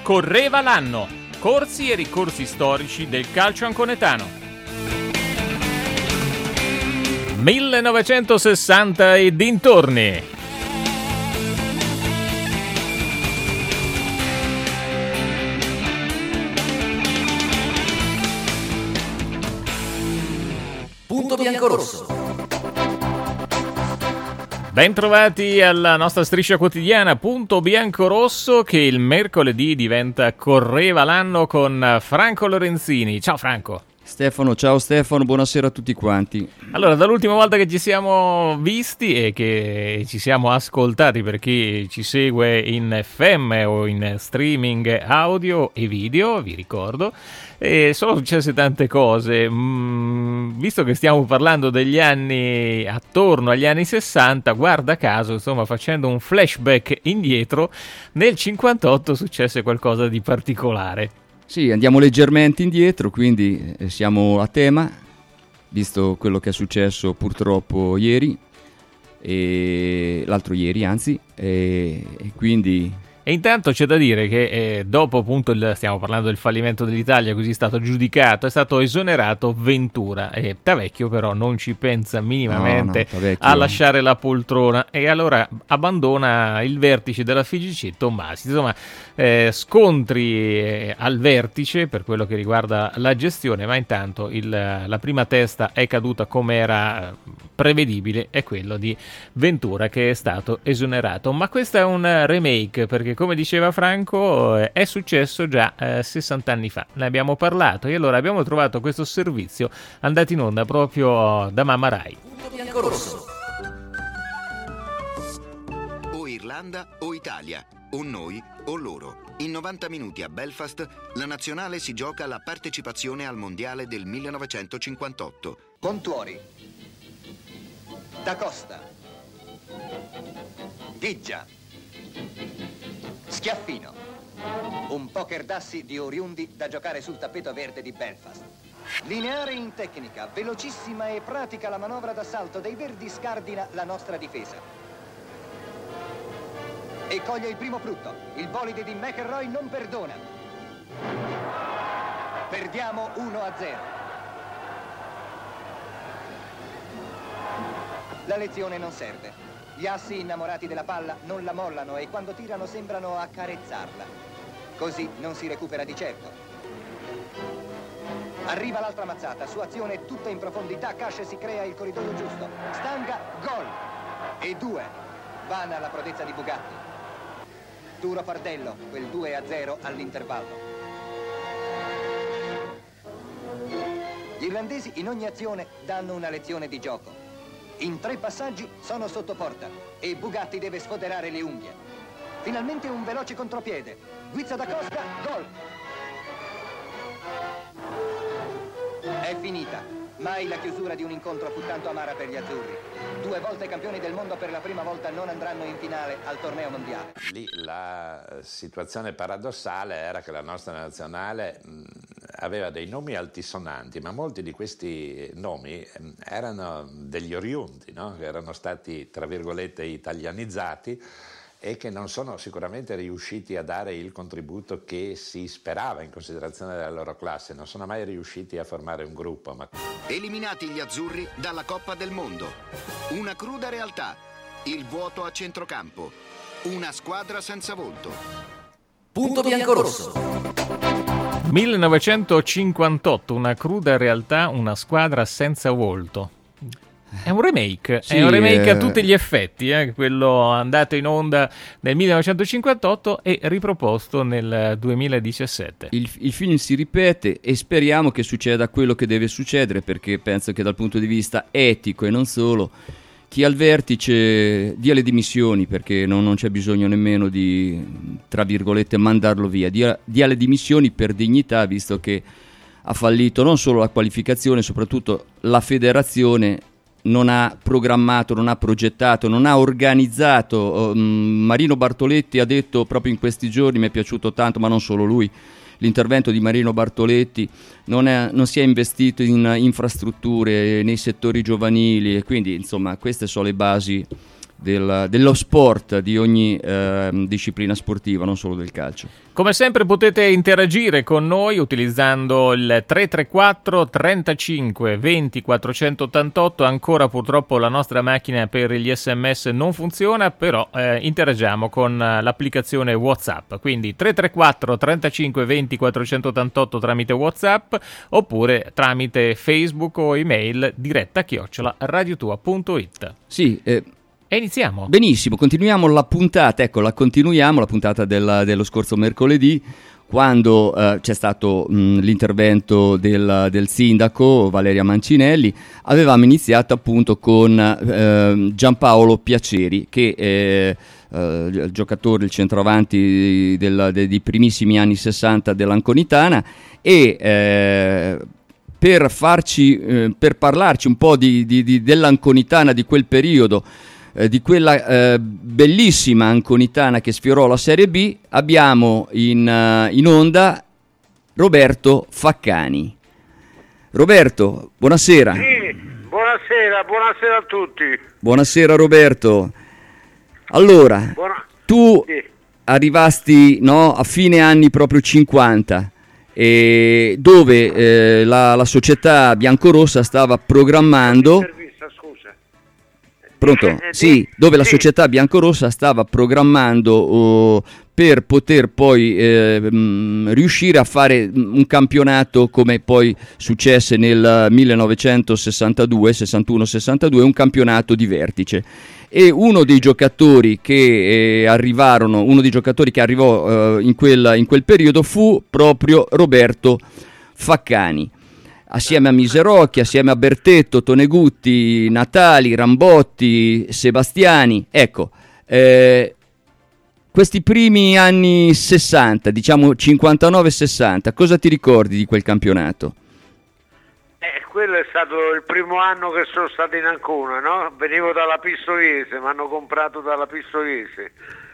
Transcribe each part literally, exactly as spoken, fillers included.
Correva l'anno. Corsi e ricorsi storici del calcio anconetano. millenovecentosessanta e dintorni. Punto biancorosso. Bentrovati alla nostra striscia quotidiana Punto Biancorosso, che il mercoledì diventa Correva l'anno con Franco Lorenzini. Ciao Franco. Stefano, ciao Stefano, buonasera a tutti quanti. Allora, dall'ultima volta che ci siamo visti e che ci siamo ascoltati, per chi ci segue in F M o in streaming audio e video, vi ricordo, e sono successe tante cose. Mm, visto che stiamo parlando degli anni attorno agli anni sessanta, guarda caso, insomma, facendo un flashback indietro, nel cinquantotto successe qualcosa di particolare. Sì, andiamo leggermente indietro, quindi eh, siamo a tema, visto quello che è successo purtroppo ieri, e l'altro ieri anzi, e, e quindi... E intanto c'è da dire che eh, dopo appunto il, stiamo parlando del fallimento dell'Italia, così è stato giudicato, è stato esonerato Ventura, e Tavecchio però non ci pensa minimamente no, no, a lasciare la poltrona e allora abbandona il vertice della F I G C Tommasi. Insomma, eh, scontri eh, al vertice per quello che riguarda la gestione, ma intanto il, la prima testa è caduta come era prevedibile, è quello di Ventura, che è stato esonerato. Ma questo è un remake, perché come diceva Franco eh, è successo già eh, sessanta anni fa, ne abbiamo parlato, e allora abbiamo trovato questo servizio andato in onda proprio da Mamma Rai. Punto biancorosso. O Irlanda o Italia, o noi o loro. In novanta minuti a Belfast la nazionale si gioca la partecipazione al mondiale del millenovecentocinquantotto. Contuori, Da Costa, Ghigia, Schiaffino. Un poker d'assi di oriundi da giocare sul tappeto verde di Belfast. Lineare in tecnica, velocissima e pratica la manovra d'assalto dei verdi scardina la nostra difesa. E coglie il primo frutto. Il bolide di McElroy non perdona. Perdiamo uno a zero. La lezione non serve. Gli assi innamorati della palla non la mollano e quando tirano sembrano accarezzarla. Così non si recupera di certo. Arriva l'altra mazzata, su azione tutta in profondità, Cash si crea il corridoio giusto. Stanga, gol! E due. Vana la prodezza di Bugatti. Duro fardello, quel due a zero all'intervallo. Gli irlandesi in ogni azione danno una lezione di gioco. In tre passaggi sono sotto porta e Bugatti deve sfoderare le unghie. Finalmente un veloce contropiede. Guizza da Costa, gol! È finita. Mai la chiusura di un incontro fu tanto amara per gli azzurri. Due volte campioni del mondo per la prima volta non andranno in finale al torneo mondiale. Lì la situazione paradossale era che la nostra nazionale mh, aveva dei nomi altisonanti, ma molti di questi nomi mh, erano degli oriundi, no? Che erano stati, tra virgolette, italianizzati e che non sono sicuramente riusciti a dare il contributo che si sperava in considerazione della loro classe, non sono mai riusciti a formare un gruppo. Ma... Eliminati gli azzurri dalla Coppa del Mondo. Una cruda realtà, il vuoto a centrocampo, una squadra senza volto. Punto biancorosso. millenovecentocinquantotto, una cruda realtà, una squadra senza volto. È un remake, sì, è un remake eh... a tutti gli effetti, eh? Quello andato in onda nel millenovecentocinquantotto e riproposto nel duemiladiciassette. Il, il film si ripete e speriamo che succeda quello che deve succedere, perché penso che dal punto di vista etico e non solo, chi al vertice dia le dimissioni, perché non, non c'è bisogno nemmeno di, tra virgolette, mandarlo via, dia, dia le dimissioni per dignità, visto che ha fallito non solo la qualificazione, soprattutto la federazione non ha programmato, non ha progettato, non ha organizzato. um, Marino Bartoletti ha detto proprio in questi giorni, mi è piaciuto tanto, ma non solo lui, l'intervento di Marino Bartoletti, non, è, non si è investito in infrastrutture nei settori giovanili, e quindi insomma queste sono le basi del, dello sport, di ogni eh, disciplina sportiva, non solo del calcio. Come sempre potete interagire con noi utilizzando il tre tre quattro trentacinque venti quattrocentottantotto. Ancora purtroppo la nostra macchina per gli sms non funziona, però eh, interagiamo con l'applicazione WhatsApp. Quindi tre tre quattro trentacinque venti quattrocentottantotto tramite WhatsApp, oppure tramite Facebook o email diretta chiocciola radiotua punto it. Sì, eh, e iniziamo. Benissimo, continuiamo la puntata, ecco, la continuiamo, la puntata della, dello scorso mercoledì, quando eh, c'è stato mh, l'intervento del, del sindaco Valeria Mancinelli. Avevamo iniziato appunto con eh, Giampaolo Piaceri, che è eh, il giocatore, il centroavanti del, dei, dei primissimi anni sessanta dell'Anconitana, e eh, per farci, eh, per parlarci un po' di, di, di, dell'Anconitana di quel periodo, eh, di quella eh, bellissima Anconitana che sfiorò la Serie B, abbiamo in, uh, in onda Roberto Faccani. Roberto, buonasera. Sì, buonasera, buonasera a tutti. Buonasera Roberto. Allora, Buona... tu sì. arrivasti, no, a fine anni proprio cinquanta, e dove eh, la, la società biancorossa stava programmando. Intervista, scusa. Pronto? Eh, eh, sì, dove la sì. società biancorossa stava programmando oh, per poter poi eh, mh, riuscire a fare un campionato, come poi successe nel millenovecentosessantadue, sessantuno sessantadue, un campionato di vertice. E uno dei giocatori che eh, arrivarono, uno dei giocatori che arrivò eh, in, quel, in quel periodo fu proprio Roberto Faccani, assieme a Miserocchi, assieme a Bertetto, Tonegutti, Natali, Rambotti, Sebastiani. Ecco, eh, questi primi anni sessanta, diciamo cinquantanove sessanta, cosa ti ricordi di quel campionato? Eh, quello è stato il primo anno che sono stato in Ancona, no? Venivo dalla Pistoiese, mi hanno comprato dalla Pistoiese.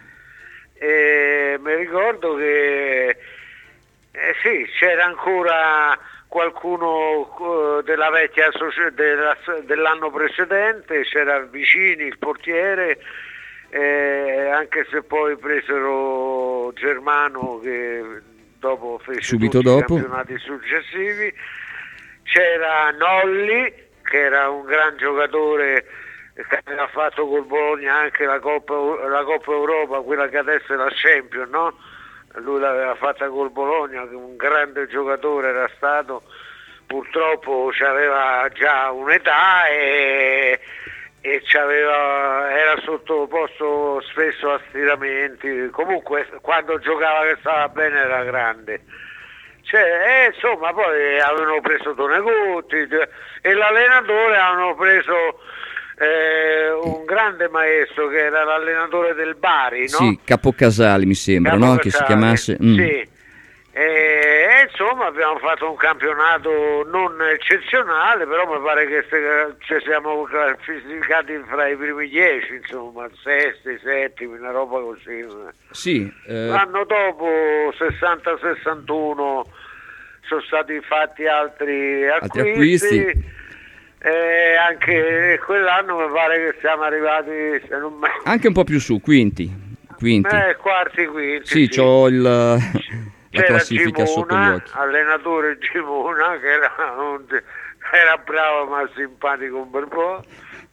E mi ricordo che eh, sì, c'era ancora qualcuno uh, della vecchia socia- della, dell'anno precedente, c'era Vicini, il portiere, eh, anche se poi presero Germano, che dopo fece subito tutti dopo i campionati successivi. C'era Nolli, che era un gran giocatore, che aveva fatto col Bologna anche la Coppa, la Coppa Europa, quella che adesso è la Champions, no? Lui l'aveva fatta col Bologna, che un grande giocatore era stato, purtroppo c'aveva già un'età e, e c'aveva, era sottoposto spesso a stiramenti. Comunque quando giocava che stava bene era grande. Cioè, eh, insomma, poi avevano preso Tonegutti e l'allenatore avevano preso eh, un grande maestro che era l'allenatore del Bari, no? Sì, Capocasali mi sembra, Capocasali, no? Che si chiamasse... Mm. Sì, e, e insomma abbiamo fatto un campionato non eccezionale, però mi pare che se, ci siamo classificati fra i primi dieci, insomma, sesti, settimi, una roba così. Sì, eh... L'anno dopo, sessanta sessantuno, sono stati fatti altri acquisti, altri acquisti. E anche quell'anno mi pare che siamo arrivati, se non me... anche un po' più su, quinti, quinti. Eh, quarti, quinti. Sì, sì. c'ho il, la C'era classifica Gimona, sotto gli occhi. allenatore Gimona, che era, un, era bravo ma simpatico un bel po'.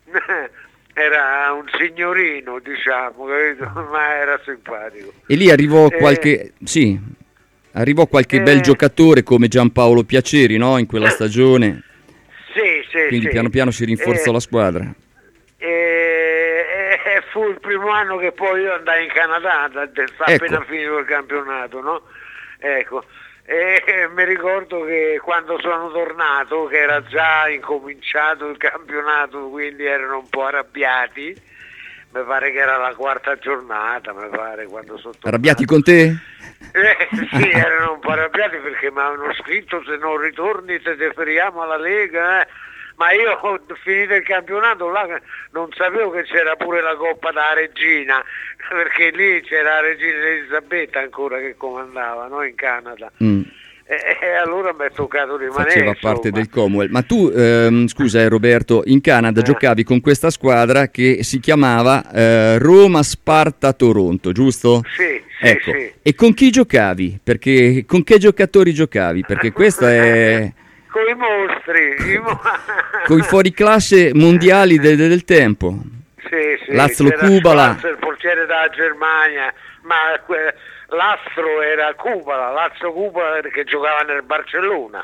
Era un signorino, diciamo, ma era simpatico. E lì arrivò eh, qualche... sì, arrivò qualche eh, bel giocatore come Giampaolo Piaceri, no? In quella stagione. Sì, sì, Quindi sì. piano piano si rinforzò eh, la squadra. E eh, eh, fu il primo anno che poi io andai in Canada, appena Ecco. finito il campionato, no? Ecco. E eh, mi ricordo che quando sono tornato, che era già incominciato il campionato, quindi erano un po' arrabbiati, mi pare che era la quarta giornata, mi pare, quando sono tornato. Arrabbiati con te? Eh, sì, erano un po' arrabbiati perché mi avevano scritto: se non ritorni te deferiamo alla Lega, eh. Ma io ho finito il campionato là, non sapevo che c'era pure la Coppa da Regina, perché lì c'era la Regina Elisabetta ancora che comandava, no? In Canada. Mm. e, e allora mi è toccato rimanere. Faceva insomma. parte del Commonwealth. Ma tu, ehm, scusa eh, Roberto, in Canada Eh. giocavi con questa squadra che si chiamava eh, Roma-Sparta-Toronto, giusto? Sì, sì, Ecco. sì. E con chi giocavi? Perché con che giocatori giocavi? Perché questo è Con i mostri, i mo- con i fuoriclasse mondiali del, del tempo. Sì, sì, Lazlo c'era Kubala. Schwarz, il portiere della Germania, ma que- l'astro era Kubala, Lazlo Kubala che giocava nel Barcellona.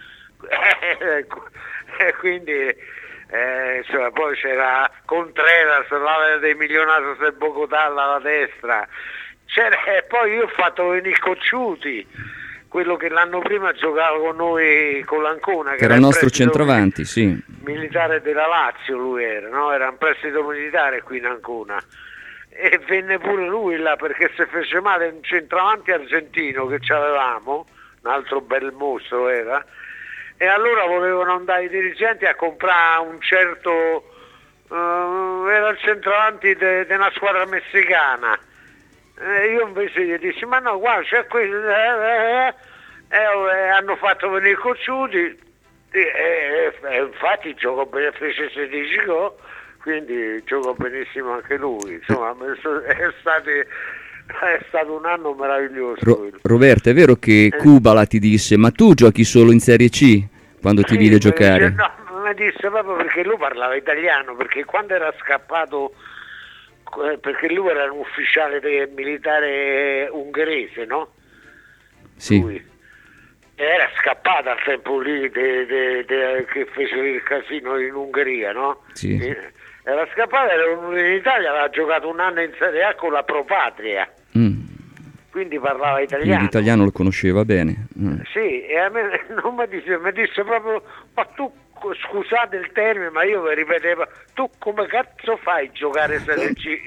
E quindi eh, insomma, poi c'era Contreras, l'ala dei Milionatos del Bogotà alla destra. C'era, e poi io ho fatto venire Cocciuti, quello che l'anno prima giocava con noi con l'Ancona, Che era il nostro centravanti, sì. militare della Lazio, lui era, no? Era un prestito militare qui in Ancona, e venne pure lui là perché si fece male un centravanti argentino che avevamo, un altro bel mostro era, e allora volevano andare i dirigenti a comprare un certo uh, era il centravanti di una squadra messicana. Eh, io invece gli dissi ma no guarda c'è qui eh, eh, eh, eh, hanno fatto venire Cocciuti e eh, eh, infatti giocò bene, fece sedici gol, quindi giocò benissimo anche lui, insomma è stato, è stato un anno meraviglioso. Ro- Roberto, è vero che Kubala ti disse ma tu giochi solo in Serie C quando ti Sì, vide mi giocare? dice, no, mi disse proprio perché lui parlava italiano, perché quando era scappato, eh, perché lui era un ufficiale de- militare ungherese, no? Sì. Lui era scappato al tempo lì de- de- de- che fece il casino in Ungheria, no? Sì. Eh, Era scappato, era venuto in Italia, aveva giocato un anno in Serie A con la Pro Patria, Mm. quindi parlava Quindi italiano. l'italiano lo conosceva bene. Mm. Sì, e a me non mi disse, mi disse proprio, ma tu, scusate il termine, ma io vi ripetevo, tu come cazzo fai a giocare Serie C?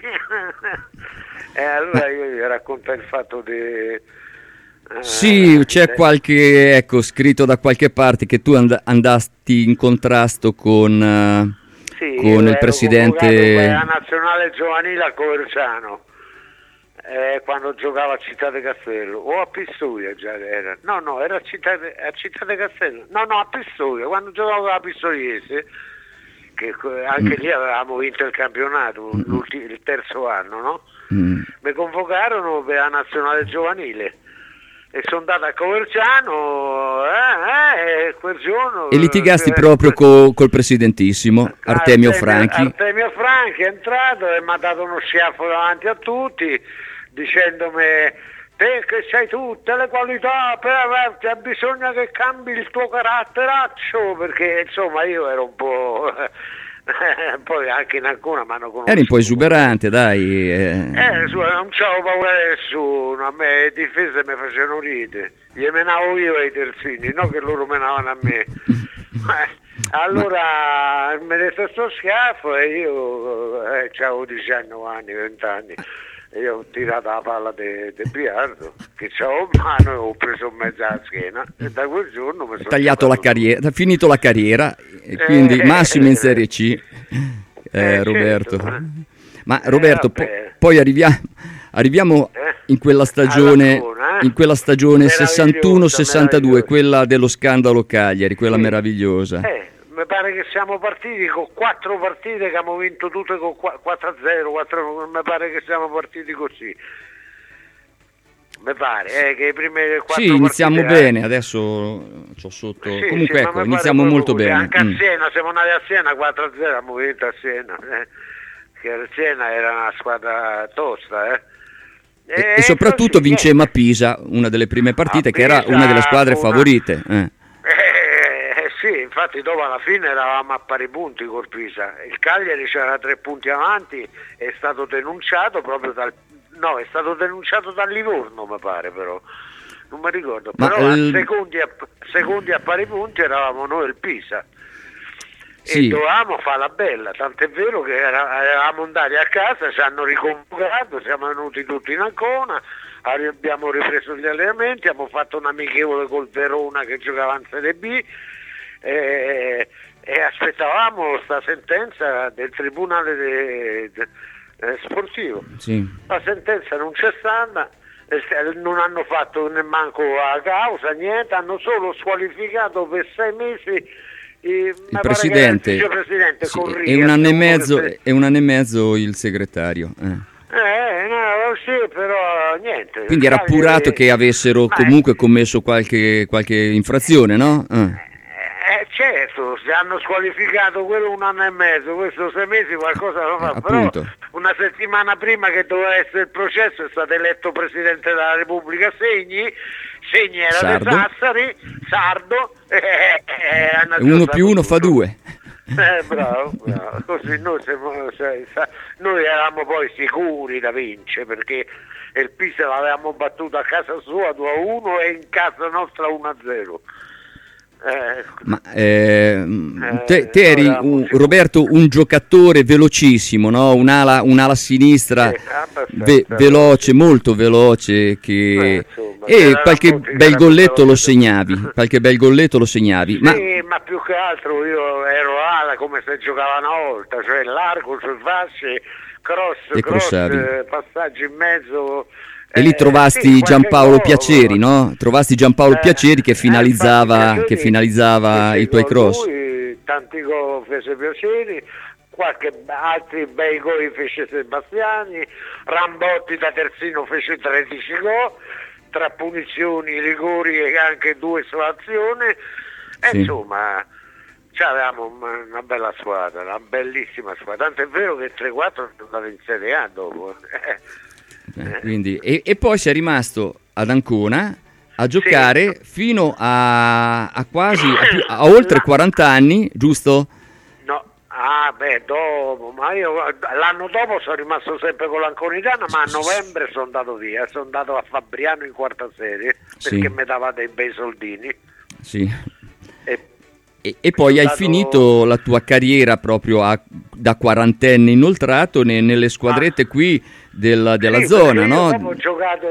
E allora io gli racconto il fatto di... eh, Sì, c'è eh, qualche, ecco, scritto da qualche parte che tu and- andasti in contrasto con, eh, sì, con io il ero presidente... convocato per la nazionale giovanile a Coverciano, eh, quando giocava a Città de Castello, o a Pistoia già era, no no, era a Città de, a Città de Castello, no no, a Pistoia, quando giocavo a Pistoiese, che anche Mm. lì avevamo vinto il campionato, il terzo anno, no? Mm. Mi convocarono per la nazionale giovanile e sono andato a Coverciano eh, eh, e quel giorno E litigasti eh, proprio co- col presidentissimo Artemio Franchi. Artemio Franchi è entrato e mi ha dato uno schiaffo davanti a tutti dicendomi te che sei tutte le qualità per averti, bisogna che cambi il tuo caratteraccio, perché insomma io ero un po' poi anche in Ancona mi hanno conosciuto. Eri un po' esuberante, dai. Eh. Eh, su, non c'avevo paura di nessuno, a me le difese mi facevano ridere, gli menavo io ai terzini, non che loro menavano a me. Allora mi dette sto schiaffo e io eh, avevo diciannove anni, venti anni, e io ho tirato la palla di biliardo che c'avevo in mano e ho preso in mezzo alla schiena e da quel giorno mi sono Tagliato la giocato carriera, ha finito la carriera, e quindi Eh, massimo in eh, Serie C, eh, eh, Roberto. certo, eh. Ma Eh, Roberto, po- vabbè. poi arriviamo, arriviamo Eh? in quella stagione, All'Ancona, eh? in quella stagione Meravigliosa, sessantuno sessantadue, meravigliosa. quella dello scandalo Cagliari, quella Sì. meravigliosa. Eh, mi pare che siamo partiti con quattro partite che abbiamo vinto tutte con qua- quattro a zero, quattro a uno, mi pare che siamo partiti così. Mi pare, eh, che i primi quattro Sì, iniziamo partite, eh, bene, adesso c'ho sotto... sì, Comunque sì, ma ecco, mi pare iniziamo proprio molto così. bene. Anche Mm. a Siena, siamo andati a Siena quattro a zero, abbiamo vinto a Siena. Eh. Che il Siena era una squadra tosta, eh. E, e soprattutto così, vincemmo a niente. Pisa, una delle prime partite, A che era Pisa una delle squadre fu una- favorite. eh. Eh, eh, sì, infatti dopo alla fine eravamo a pari punti col Pisa. Il Cagliari c'era tre punti avanti, è stato denunciato proprio dal... No, è stato denunciato dal Livorno, mi pare, però. Non mi ricordo. Ma, Però eh, a secondi, a, secondi a pari punti eravamo noi il Pisa. Sì. E dovevamo fare la bella, tant'è vero che era, eravamo andati a casa, ci hanno riconvocato, siamo venuti tutti in Ancona, arri- abbiamo ripreso gli allenamenti, abbiamo fatto un amichevole col Verona che giocava in Serie B e, e aspettavamo sta sentenza del Tribunale de- de- eh, sportivo. Sì. La sentenza non c'è stata, non hanno fatto nemmanco a causa, niente, hanno solo squalificato per sei mesi il presidente, il presidente sì, Corria, e un anno e mezzo se... e un anno e mezzo il segretario. Eh. Eh, no, sì, però niente. Quindi era appurato che avessero comunque commesso qualche, qualche infrazione, no? Eh. Eh, certo, se hanno squalificato quello un anno e mezzo, questo sei mesi qualcosa lo fa, Eh, però appunto. una settimana prima che doveva essere il processo è stato eletto Presidente della Repubblica Segni, Segni era Sardo. di Sassari, sardo, eh, eh, Uno più uno fa due. Eh, bravo, bravo. Così noi, siamo, noi eravamo poi sicuri da vincere perché il Pisa l'avevamo battuto a casa sua due a uno e in casa nostra uno a zero. Eh, Ma eh, te, te eri un, Roberto un giocatore velocissimo, no? Un'ala, un'ala sinistra Sì, ve, veloce, molto veloce che... Beh, insomma, e c'era qualche Raffotti che bel era golletto lo veloce. segnavi, qualche bel golletto lo segnavi. Ma sì, ma più che altro io ero ala come se giocava una volta, cioè largo sul fasce, cross, E cross, crossavi. eh, passaggi in mezzo. E lì eh, trovasti sì, qualche Giampaolo gol, Piaceri, no? Trovasti Giampaolo Eh, Piaceri che eh, finalizzava, infatti Piaceri che finalizzava fece i tuoi gol cross. lui, tanti gol fece Piaceri, qualche altri bei gol fece Sebastiani, Rambotti da terzino fece tredici gol, tra punizioni, rigori e anche due su azione. E Sì. insomma, avevamo una, una bella squadra, una bellissima squadra, tanto è vero che tre quattro sono andati in Serie A dopo. Eh, quindi, e, e poi sei rimasto ad Ancona a giocare fino a, a quasi a, più- a oltre La- quaranta anni, giusto? No, ah beh, dopo, ma io l'anno dopo sono rimasto sempre con l'Anconitana, ma a novembre sono andato via, sono andato a Fabriano in quarta serie, perché Sì. mi dava dei bei soldini. Sì. E E, e poi hai stato- finito la tua carriera proprio a- da quarantenne inoltrato ne- nelle squadrette qui del- della sì, zona, perché io no? dopo ho giocato,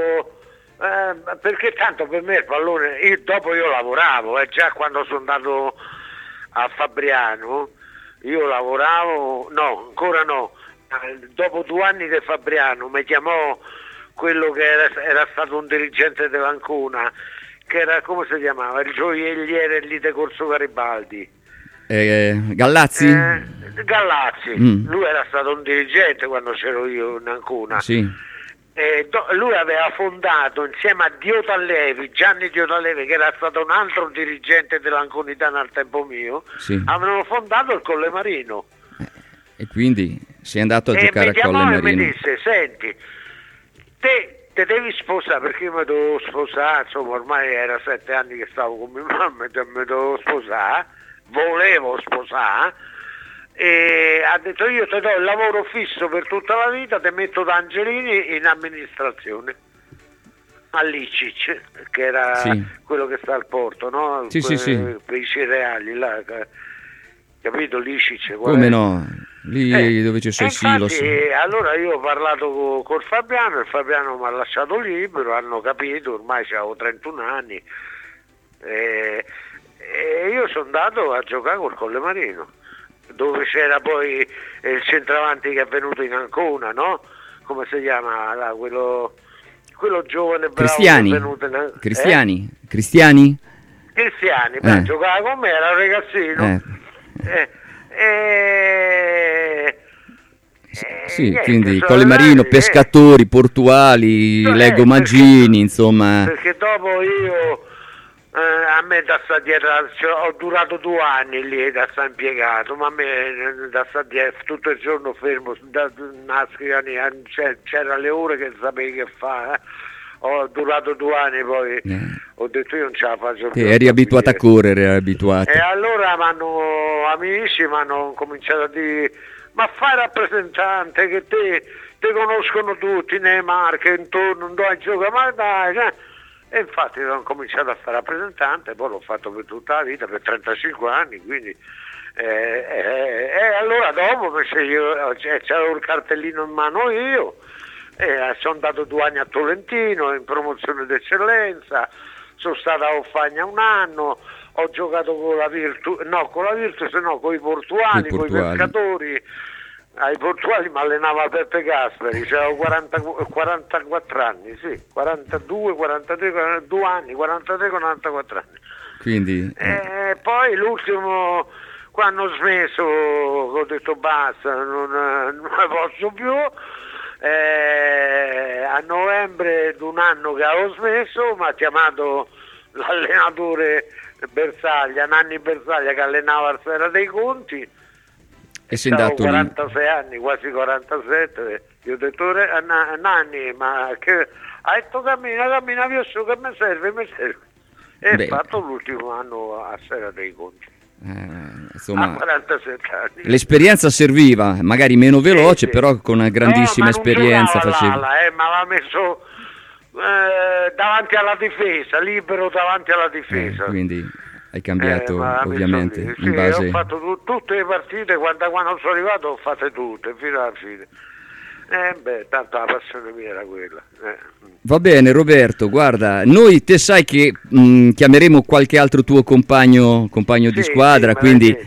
eh, perché tanto per me il pallone, io, dopo io lavoravo, e già quando sono andato a Fabriano, io lavoravo, no, ancora no, eh, dopo due anni di Fabriano mi chiamò quello che era, era stato un dirigente dell'Ancona, che era, come si chiamava, il gioielliere lì di Corso Garibaldi. Eh, Gallazzi? Eh, Gallazzi, Mm. lui era stato un dirigente quando c'ero io in Ancona. Sì. Eh, do- lui aveva fondato insieme a Diotallevi, Gianni Diotallevi, che era stato un altro dirigente dell'Anconitana al tempo mio, Sì. avevano fondato il Colle Marino. E quindi sei andato a E giocare mi a Colle chiamò e mi Marino. disse: senti, te, te devi sposare, perché io mi dovevo sposare, insomma ormai era sette anni che stavo con mia mamma, e mi dovevo sposare, volevo sposare, e ha detto: io ti do il lavoro fisso per tutta la vita, ti metto da Angelini in amministrazione all'Icic, che era Sì. quello che sta al porto, no? Sì, sì, sì. Per i cereali là, ca- capito l'Icic? qual Come è? no? Lì Eh, dove ci sono e i silos. infatti, allora io ho parlato co- col Fabiano, il Fabiano mi ha lasciato libero, hanno capito, ormai avevo trentuno anni, e, e io sono andato a giocare col Colle Marino, dove c'era poi il centravanti che è venuto in Ancona, no? Come si chiama? là, quello, quello giovane bravo Cristiani? che è venuto in Ancona. Cristiani? Cristiani? Cristiani, beh, Eh. giocava con me, era un ragazzino. Eh. Eh, eh, Sì, niente, quindi sono Colle Marino, andati, eh. pescatori, portuali, Eh, Leggo perché- Maggini, insomma. Perché dopo io, eh, a me da sta dietro, cioè, ho durato due anni lì da sta impiegato, ma a me eh, da sta dietro tutto il giorno fermo, da una scrivania, c'è- c'era le ore che sapevi che fare. eh. Ho durato due anni, poi Eh. ho detto io non ce la faccio più. Te eri abituato a Quindi- correre, eri abituato. E allora m'hanno, amici mi hanno cominciato a dire: ma fai rappresentante, che te, te conoscono tutti nei marche intorno, non dove gioca, ma dai, eh. E infatti ho cominciato a fare rappresentante, poi l'ho fatto per tutta la vita, per trentacinque anni, quindi eh, eh, e allora dopo invece io cioè, c'avevo il cartellino in mano io, e sono andato due anni a Tolentino in promozione d'eccellenza, sono stato a Offagna un anno, ho giocato con la Virtus, no con la Virtus no, con i portuali, Coi con i portuali. pescatori, ai Portuali mi allenava Peppe Gasperi, avevo quaranta, quarantaquattro anni, sì, quarantadue, quarantatré, quarantadue anni, quarantatré, quarantaquattro anni. Quindi... Eh. E poi l'ultimo, quando ho smesso, ho detto basta, non, non ne posso più, eh, a novembre di un anno che avevo smesso mi ha chiamato l'allenatore Bersaglia, Nanni Bersaglia, che allenava al Sera dei Conti, e sei andato quarantasei lì. anni, quasi quarantasette. Io ho detto Nanni, ma che hai detto cammina, cammina più su, che mi serve, mi serve. E ho fatto l'ultimo anno a Sera dei Conti. Eh, insomma, a quarantasette anni. L'esperienza serviva, magari meno veloce, sì, sì. Però con una grandissima no, esperienza facevi. Eh, ma l'ha messo eh, davanti alla difesa, libero davanti alla difesa. Eh, quindi hai cambiato eh, ovviamente sì, in base... ho fatto tu, tutte le partite, quando, quando sono arrivato ho fatte tutte fino alla fine. Eh beh, tanto la passione mia era quella. Eh. Va bene Roberto, guarda, noi te sai che mh, chiameremo qualche altro tuo compagno, compagno sì, di squadra, sì, quindi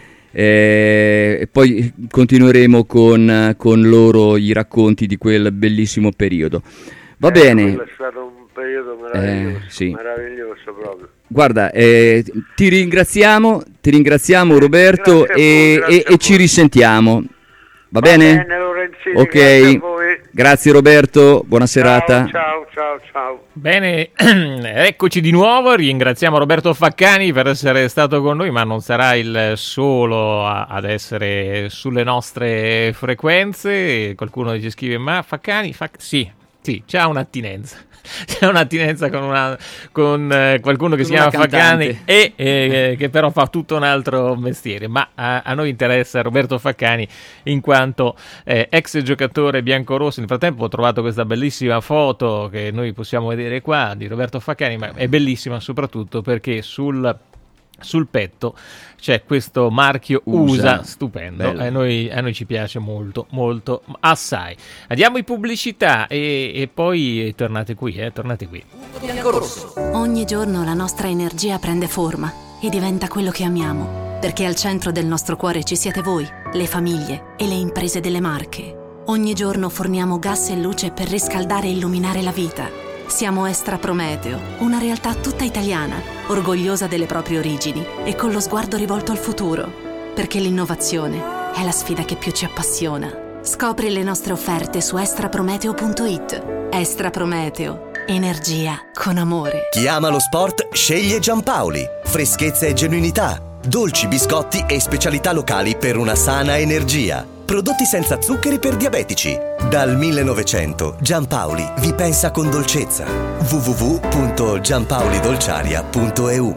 eh, poi continueremo con, con loro i racconti di quel bellissimo periodo. Va eh, bene. È stato un periodo meraviglioso, eh, sì. meraviglioso proprio. Guarda, eh, ti ringraziamo, ti ringraziamo eh, Roberto e, voi, e, e ci risentiamo. Va, Va bene? bene Lorenzini, ok, grazie a voi. Grazie Roberto, buona serata. Ciao, ciao, ciao. Bene, eccoci di nuovo, ringraziamo Roberto Faccani per essere stato con noi, ma non sarà il solo a, ad essere sulle nostre frequenze. Qualcuno ci scrive, ma Faccani, Fac- sì, sì, c'ha un'attinenza. C'è un'attinenza con, una, con eh, qualcuno che con si chiama Faccani e eh, che però fa tutto un altro mestiere, ma a, a noi interessa Roberto Faccani in quanto eh, ex giocatore biancorosso. Nel frattempo ho trovato questa bellissima foto che noi possiamo vedere qua di Roberto Faccani, ma è bellissima soprattutto perché sul sul petto c'è questo marchio U S A, U S A stupendo, a noi, a noi ci piace molto, molto, assai. Andiamo in pubblicità e, e poi tornate qui, eh, tornate qui. Ogni giorno la nostra energia prende forma e diventa quello che amiamo, perché al centro del nostro cuore ci siete voi, le famiglie e le imprese delle Marche. Ogni giorno forniamo gas e luce per riscaldare e illuminare la vita. Siamo Estra Prometeo, una realtà tutta italiana, orgogliosa delle proprie origini e con lo sguardo rivolto al futuro, perché l'innovazione è la sfida che più ci appassiona. Scopri le nostre offerte su estra prometeo punto it. Estra Prometeo, energia con amore. Chi ama lo sport sceglie Giampaoli. Freschezza e genuinità, dolci, biscotti e specialità locali per una sana energia. Prodotti senza zuccheri per diabetici. Dal millenovecento Giampaoli vi pensa con dolcezza. w w w punto giampaolidolciaria punto e u.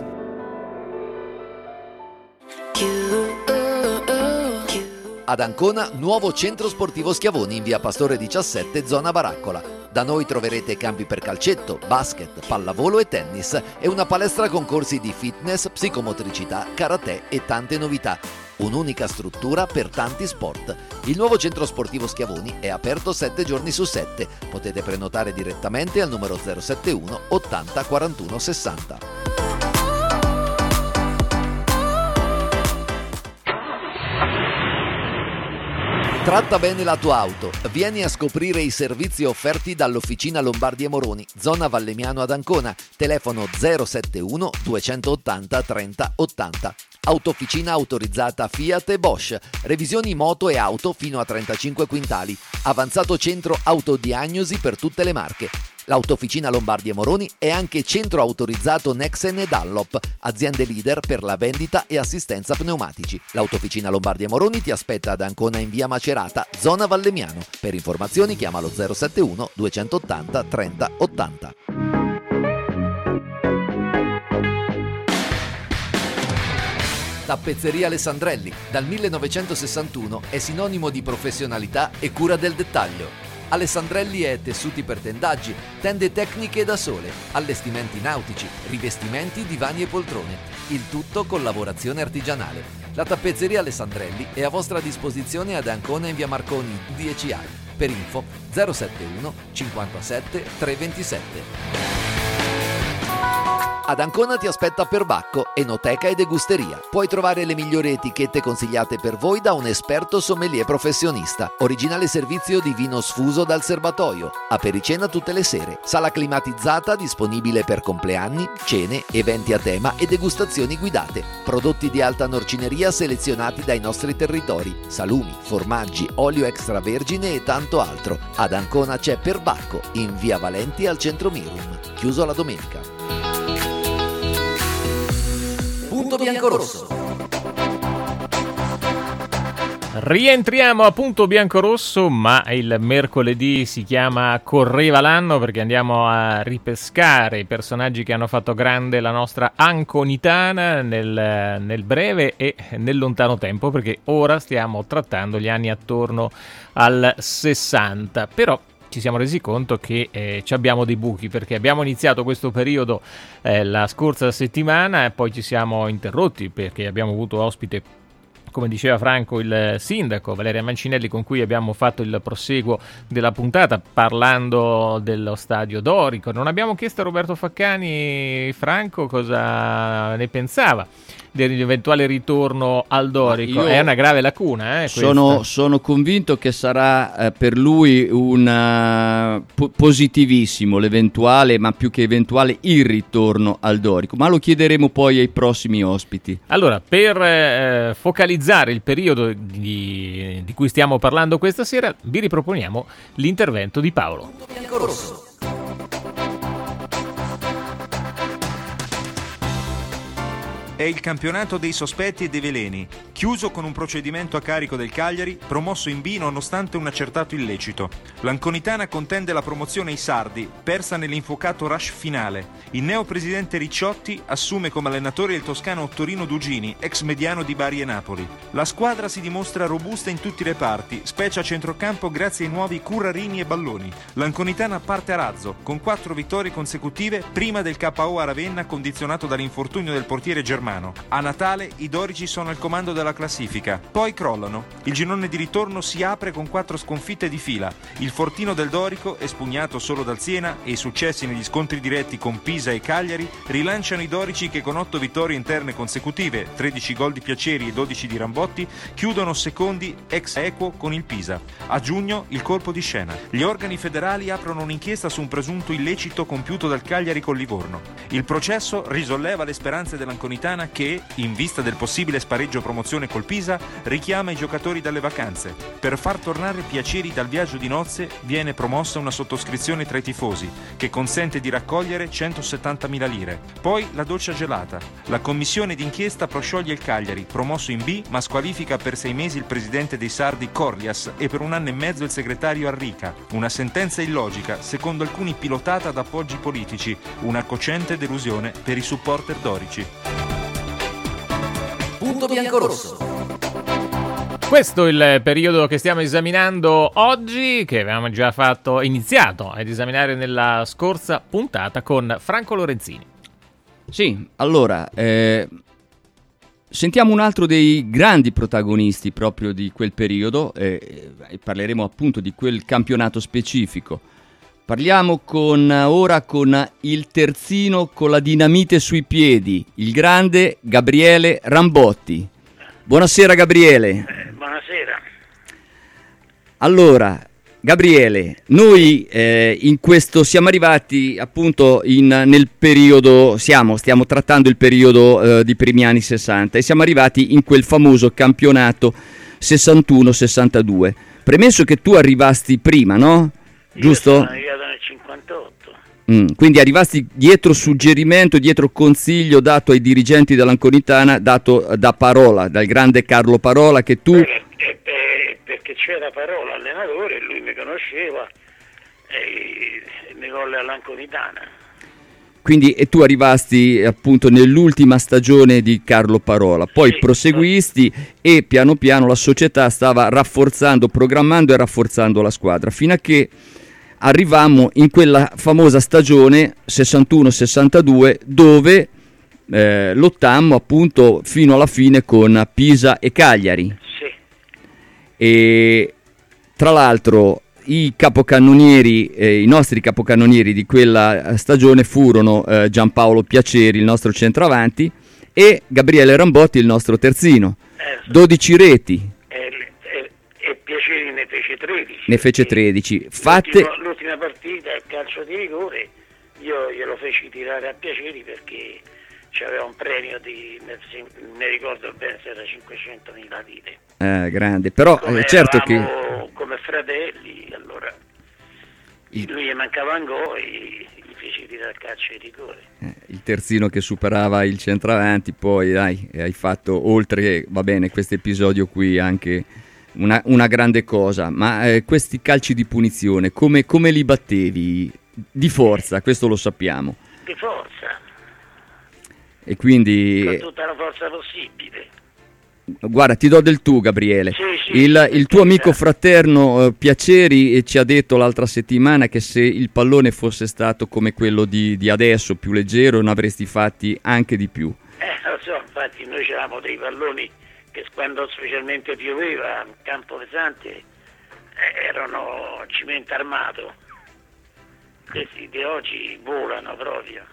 Ad Ancona, nuovo centro sportivo Schiavoni in via Pastore diciassette, zona Baraccola. Da noi troverete campi per calcetto, basket, pallavolo e tennis e una palestra con corsi di fitness, psicomotricità, karate e tante novità. Un'unica struttura per tanti sport. Il nuovo centro sportivo Schiavoni è aperto sette giorni su sette. Potete prenotare direttamente al numero zero sette uno ottanta quarantuno sessanta. Tratta bene la tua auto. Vieni a scoprire i servizi offerti dall'Officina Lombardi e Moroni, zona Vallemiano ad Ancona. Telefono zero sette uno duecentottanta trenta ottanta. Autofficina autorizzata Fiat e Bosch. Revisioni moto e auto fino a trentacinque quintali. Avanzato centro autodiagnosi per tutte le marche. L'Autofficina Lombardi e Moroni è anche centro autorizzato Nexen e Dunlop, aziende leader per la vendita e assistenza pneumatici. L'Autofficina Lombardi e Moroni ti aspetta ad Ancona in via Macerata, zona Vallemiano. Per informazioni chiamalo zero sette uno duecentottanta trenta ottanta. Tappezzeria Alessandrelli, dal millenovecentosessantuno è sinonimo di professionalità e cura del dettaglio. Alessandrelli è tessuti per tendaggi, tende tecniche da sole, allestimenti nautici, rivestimenti, divani e poltrone. Il tutto con lavorazione artigianale. La tappezzeria Alessandrelli è a vostra disposizione ad Ancona in via Marconi dieci A. Per info zero sette uno cinquantasette tre ventisette. Ad Ancona ti aspetta Perbacco, enoteca e degusteria. Puoi trovare le migliori etichette consigliate per voi da un esperto sommelier professionista. Originale servizio di vino sfuso dal serbatoio. Apericena tutte le sere. Sala climatizzata disponibile per compleanni, cene, eventi a tema e degustazioni guidate. Prodotti di alta norcineria selezionati dai nostri territori. Salumi, formaggi, olio extravergine e tanto altro. Ad Ancona c'è Perbacco, in via Valenti al centro Mirum. Chiuso la domenica. Punto biancorosso. Rientriamo a Punto Biancorosso, ma il mercoledì si chiama Correva l'anno perché andiamo a ripescare i personaggi che hanno fatto grande la nostra Anconitana nel, nel breve e nel lontano tempo, perché ora stiamo trattando gli anni attorno al sessanta. Però ci siamo resi conto che eh, ci abbiamo dei buchi, perché abbiamo iniziato questo periodo eh, la scorsa settimana e poi ci siamo interrotti perché abbiamo avuto ospite, come diceva Franco, il sindaco Valeria Mancinelli, con cui abbiamo fatto il proseguo della puntata parlando dello stadio dorico. Non abbiamo chiesto a Roberto Faccani, Franco, cosa ne pensava dell'eventuale ritorno al dorico. È una grave lacuna, eh, sono, sono convinto che sarà eh, per lui un uh, po- positivissimo l'eventuale, ma più che eventuale il ritorno al dorico, ma lo chiederemo poi ai prossimi ospiti. Allora, per eh, focalizzare il periodo di, di cui stiamo parlando questa sera, vi riproponiamo l'intervento di Paolo. Biancorosso. È il campionato dei sospetti e dei veleni, chiuso con un procedimento a carico del Cagliari, promosso in B nonostante un accertato illecito. L'Anconitana contende la promozione ai sardi, persa nell'infuocato rush finale. Il neopresidente Ricciotti assume come allenatore il toscano Ottorino Dugini, ex mediano di Bari e Napoli. La squadra si dimostra robusta in tutti i reparti, specie a centrocampo grazie ai nuovi Currarini e Balloni. L'Anconitana parte a razzo, con quattro vittorie consecutive prima del K O a Ravenna condizionato dall'infortunio del portiere germano. A Natale i dorici sono al comando della classifica, poi crollano. Il girone di ritorno si apre con quattro sconfitte di fila. Il fortino del Dorico, espugnato solo dal Siena, e i successi negli scontri diretti con Pisa e Cagliari rilanciano i dorici che con otto vittorie interne consecutive, tredici gol di Piaceri e dodici di Rambotti, chiudono secondi ex equo con il Pisa. A giugno il colpo di scena. Gli organi federali aprono un'inchiesta su un presunto illecito compiuto dal Cagliari con Livorno. Il processo risolleva le speranze dell'Anconitana che, in vista del possibile spareggio promozione col Pisa, richiama i giocatori dalle vacanze. Per far tornare Piaceri dal viaggio di nozze viene promossa una sottoscrizione tra i tifosi che consente di raccogliere centosettantamila lire. Poi la doccia gelata. La commissione d'inchiesta proscioglie il Cagliari, promosso in B, ma squalifica per sei mesi il presidente dei sardi Corlias e per un anno e mezzo il segretario Arrica. Una sentenza illogica, secondo alcuni pilotata da appoggi politici, una cocente delusione per i supporter dorici. Punto biancorosso. Questo è il periodo che stiamo esaminando oggi, che avevamo già fatto, iniziato ad esaminare nella scorsa puntata con Franco Lorenzini. Sì, allora, eh, sentiamo un altro dei grandi protagonisti proprio di quel periodo, eh, e parleremo appunto di quel campionato specifico. Parliamo con, ora con il terzino con la dinamite sui piedi, il grande Gabriele Rambotti. Buonasera Gabriele. Eh, buonasera. Allora, Gabriele, noi eh, in questo siamo arrivati appunto in, nel periodo, siamo, stiamo trattando il periodo eh, di primi anni sessanta e siamo arrivati in quel famoso campionato sessantuno sessantadue. Premesso che tu arrivasti prima, no? Giusto? Io sono arrivato nel cinquantotto. Mm, quindi arrivasti dietro suggerimento, dietro consiglio dato ai dirigenti dell'Anconitana, dato da Parola, dal grande Carlo Parola, che tu... Perché, eh, perché c'era Parola allenatore, lui mi conosceva e mi volle all'Anconitana. Quindi e tu arrivasti appunto nell'ultima stagione di Carlo Parola, poi sì, proseguisti sì. E piano piano la società stava rafforzando, programmando e rafforzando la squadra, fino a che arrivammo in quella famosa stagione sessantuno sessantadue dove eh, lottammo appunto fino alla fine con Pisa e Cagliari. Sì. E tra l'altro i capocannonieri, eh, i nostri capocannonieri di quella stagione furono eh, Giampaolo Piaceri, il nostro centravanti, e Gabriele Rambotti, il nostro terzino. dodici reti. E, e, e Piaceri ne fece tredici. Ne fece tredici. Fatte... L'ultima, l'ultima partita a calcio di rigore io glielo feci tirare a Piaceri perché c'aveva un premio di, ne ricordo bene se era cinquecentomila lire. Eh, grande, però come eh, certo che... come fratelli, allora lui gli mancava un gol e gli feci tirare a calcio di rigore. Eh, il terzino che superava il centravanti, poi dai, hai fatto oltre, va bene, questo episodio qui anche una, una grande cosa, ma eh, questi calci di punizione, come, come li battevi? Di forza, questo lo sappiamo. Di forza. E quindi... Con tutta la forza possibile. Guarda, ti do del tu, Gabriele. Sì, sì, il, sì, il tuo sì, amico sì. fraterno eh, Piaceri eh, ci ha detto l'altra settimana che se il pallone fosse stato come quello di, di adesso, più leggero, ne avresti fatti anche di più. Eh, lo so, infatti noi avevamo dei palloni che quando specialmente pioveva, in campo pesante, eh, erano cemento armato. Questi di oggi volano proprio.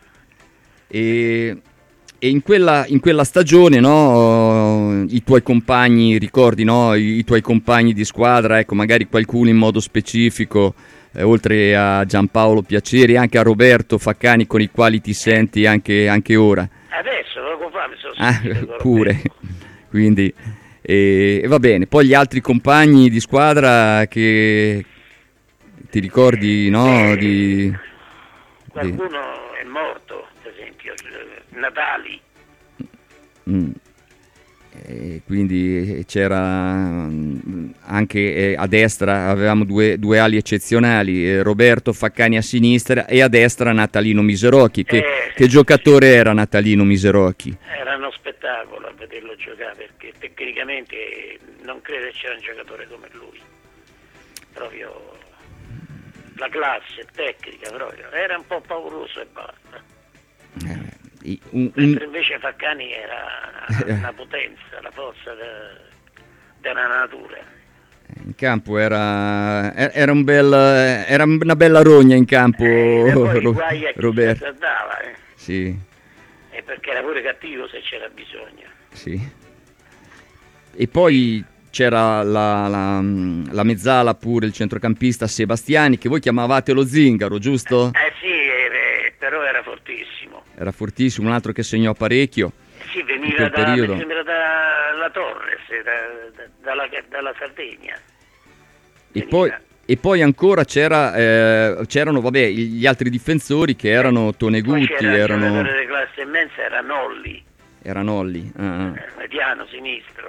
E, e in, quella, in quella stagione, no, i tuoi compagni, ricordi, no, i, i tuoi compagni di squadra, ecco, magari qualcuno in modo specifico, eh, oltre a Giampaolo Piaceri, anche a Roberto Faccani, con i quali ti senti anche, anche ora. Adesso poco fa mi sono Ah, sentito con pure, Roberto. quindi e, e va bene. Poi gli altri compagni di squadra che ti ricordi, no, di... Qualcuno è morto, per esempio, Natali. Mm. E quindi c'era mm, anche eh, a destra avevamo due, due ali eccezionali, eh, Roberto Faccani a sinistra e a destra Natalino Miserocchi. Che, Eh, che giocatore era Natalino Miserocchi? Era uno spettacolo a vederlo giocare perché tecnicamente non credo che c'era un giocatore come lui. Proprio la classe tecnica proprio. Era un po' pauroso e basta. Eh, un, un... Mentre invece Faccani era una, una potenza, la forza de, della natura. In campo era, era, un bel, era una bella rogna in campo, Eh, e poi Ro- guai a chi Roberto. si azzardava, eh. Sì, E perché era pure cattivo se c'era bisogno. sì. E poi c'era la, la, la mezzala pure, il centrocampista Sebastiani, che voi chiamavate lo Zingaro, giusto? Eh sì, eh, però era fortissimo. Era fortissimo, un altro che segnò parecchio. Sì, in veniva quel da, periodo. mi sembra dalla Torres, da, da, dalla, dalla Sardegna. E poi, e poi ancora c'era, eh, c'erano vabbè, gli altri difensori che erano Poi Tonegutti, c'era il erano, giocatore di classe immensa, era Nolli, era Nolli. Ah, ah. eh, mediano sinistro.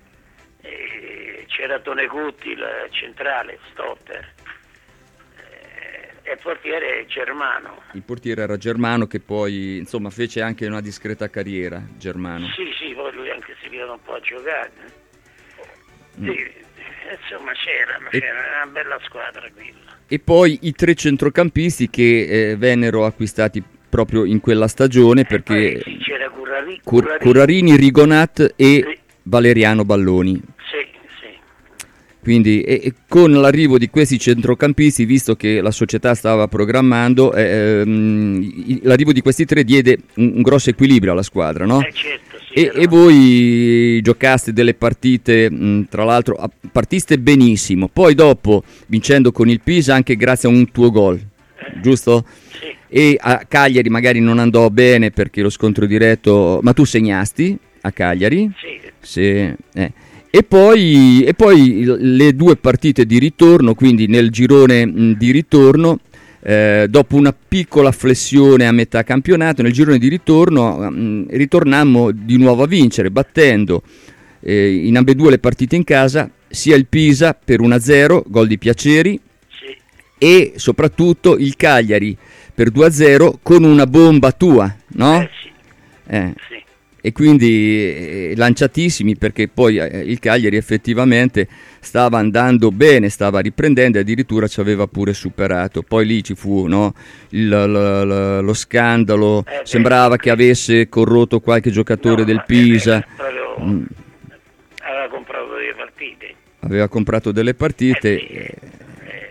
E c'era Tonegutti, il centrale, Stotter. Eh, e il portiere Germano. Il portiere era Germano, che poi insomma fece anche una discreta carriera, Germano. Sì, sì, poi lui anche si vede un po' a giocare. Mm. Sì, insomma c'era, ma E- c'era una bella squadra quella. E poi i tre centrocampisti che eh, vennero acquistati proprio in quella stagione, perché Poi sì, c'era Currari, Cur- Currari- Currarini, Rigonat e Sì. Valeriano Balloni. Sì, sì. Quindi e, e con l'arrivo di questi centrocampisti, visto che la società stava programmando, eh, ehm, i- l'arrivo di questi tre diede un, un grosso equilibrio alla squadra, no? Eh, certo, sì, E, però- e voi giocaste delle partite, mh, tra l'altro, a- partiste benissimo, poi dopo vincendo con il Pisa anche grazie a un tuo gol, giusto? Sì. E a Cagliari magari non andò bene perché lo scontro diretto, ma tu segnasti a Cagliari? Sì. Sì, eh. E poi, e poi il- le due partite di ritorno, quindi nel girone mh, di ritorno, eh, dopo una piccola flessione a metà campionato, nel girone di ritorno mh, ritornammo di nuovo a vincere, battendo eh, in ambedue le partite in casa, sia il Pisa per uno a zero, gol di Piaceri, Sì. e soprattutto il Cagliari per due a zero con una bomba tua, no? Eh, sì. Eh. Sì. E quindi eh, lanciatissimi, perché poi eh, il Cagliari effettivamente stava andando bene, stava riprendendo e addirittura ci aveva pure superato. Poi lì ci fu, no, il, l- l- lo scandalo, Eh, beh, sembrava che avesse corrotto qualche giocatore No, del ma- Pisa, eh, proprio Mm. aveva comprato delle partite. aveva comprato delle partite. Eh, sì. eh,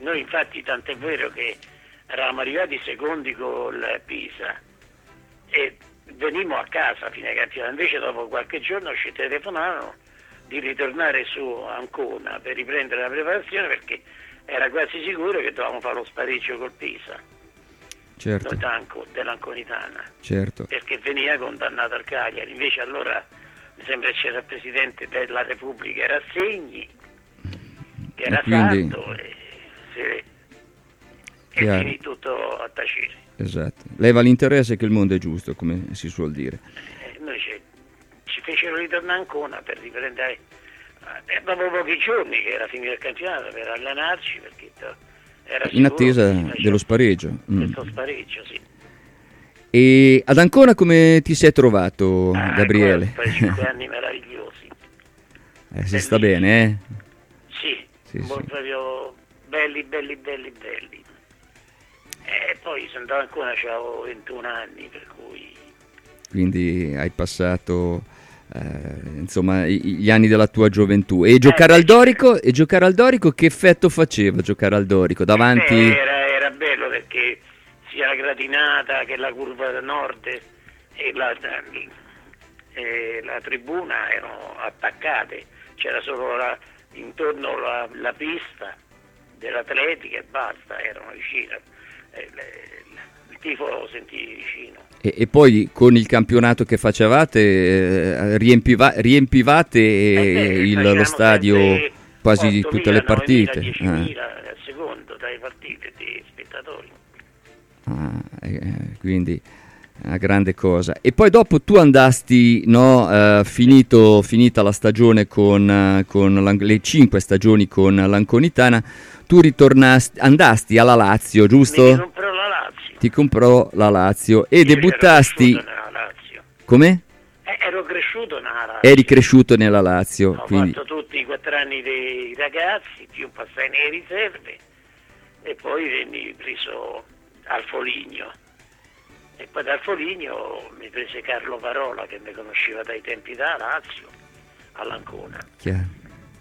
noi infatti tant'è vero che eravamo arrivati secondi con il Pisa e venimmo a casa a fine campionato, invece dopo qualche giorno ci telefonavano di ritornare su Ancona per riprendere la preparazione perché era quasi sicuro che dovevamo fare lo spareggio col Pisa, certo, dell'Anconitana, certo, perché veniva condannato al Cagliari. Invece allora mi sembra c'era il Presidente della Repubblica, era Segni, che era quindi... santo e, se, e finì tutto a tacere. Esatto, leva l'interesse che il mondo è giusto, come si suol dire. Eh, noi ci, ci fecero ritornare a Ancona per riprendere, eh, dopo pochi giorni che era finito il campionato, per allenarci, perché era in attesa dello spareggio. Questo mm. spareggio, sì. E ad Ancona come ti sei trovato, ah, Gabriele? Per cinque anni meravigliosi. Eh, si sta bene, eh? Sì, sì, sì. Proprio belli, belli, belli, belli. E poi sono andato ancora, avevo ventuno anni, per cui... Quindi hai passato, eh, insomma, gli anni della tua gioventù. E giocare eh, al Dorico, e giocare al Dorico, che effetto faceva giocare al Dorico? Davanti... Eh, era, era bello perché sia la gratinata che la curva del nord e la, e la tribuna erano attaccate, c'era solo la, intorno la, la pista dell'atletica e basta, erano vicino. Il tifo lo sentivi vicino. E, e poi con il campionato che facevate eh, riempiva, riempivate eh beh, il, lo stadio quasi di tutte le partite, diecimila al secondo tra i partiti di spettatori. Ah, eh, quindi una grande cosa. E poi dopo tu andasti, no, eh, finito, finita la stagione con, con le cinque stagioni con l'Anconitana, tu ritornasti, andasti alla Lazio, giusto? Mi comprò la Lazio. Ti comprò la Lazio e Io debuttasti. Ero nella Lazio. Come? Eh, ero cresciuto nella Lazio. Eri cresciuto nella Lazio. Ho quindi... fatto tutti i quattro anni dei ragazzi, più passai nelle riserve e poi venni preso al Foligno. E poi dal Foligno mi prese Carlo Parola, che mi conosceva dai tempi da Lazio, all'Ancona. Chiaro.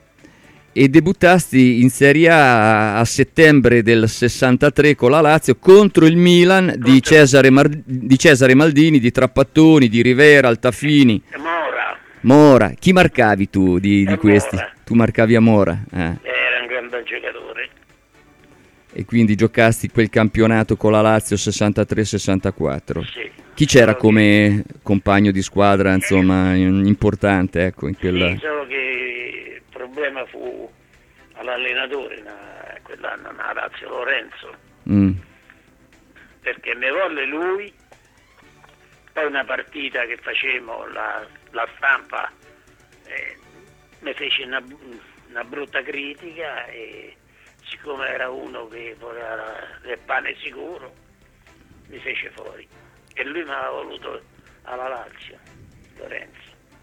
E debuttasti in Serie A a settembre del sessantatré con la Lazio contro il Milan contro di, Cesare Mar- di Cesare Maldini, di Trapattoni, di Rivera, Altafini. Mora. Mora. Chi marcavi tu di, di questi? Mora. Tu marcavi a Mora. Eh. Era un gran bel giocatore. E quindi giocasti quel campionato con la Lazio sessantatré sessantaquattro. Sì. Chi c'era come compagno di squadra, insomma, importante, ecco, in quella... Sì, solo che il problema fu all'allenatore quell'anno, a Lazio, Lorenzo, mm. perché mi volle lui, poi una partita che facemmo, la, la stampa eh, mi fece una, una brutta critica e siccome era uno che voleva il pane sicuro, mi fece fuori. E lui mi aveva voluto alla Lazio, Lorenzo.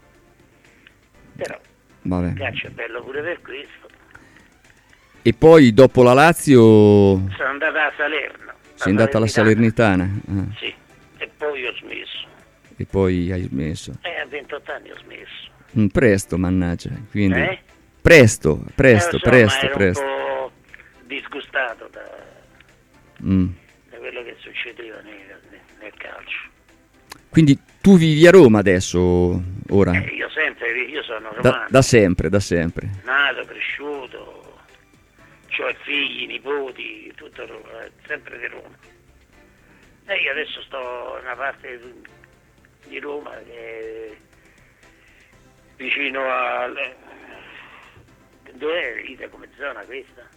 Però Vabbè. il calcio è bello pure per questo. E poi dopo la Lazio... Sono andata a Salerno. Sei andata alla Salernitana? Ah. Sì, e poi ho smesso. E poi hai smesso? Eh, a ventotto anni ho smesso. Mm, presto, mannaggia. Quindi... Eh? Presto, presto, eh, so, presto, ero presto. un po' disgustato da, mm. da quello che succedeva nel, nel calcio. Quindi tu vivi a Roma adesso, ora? Eh, io sempre, io sono romano. Da, da sempre, da sempre. Nato, cresciuto, ho figli, nipoti, tutto sempre di Roma. E io adesso sto in una parte di Roma che è vicino a... Dove è Ida come zona questa?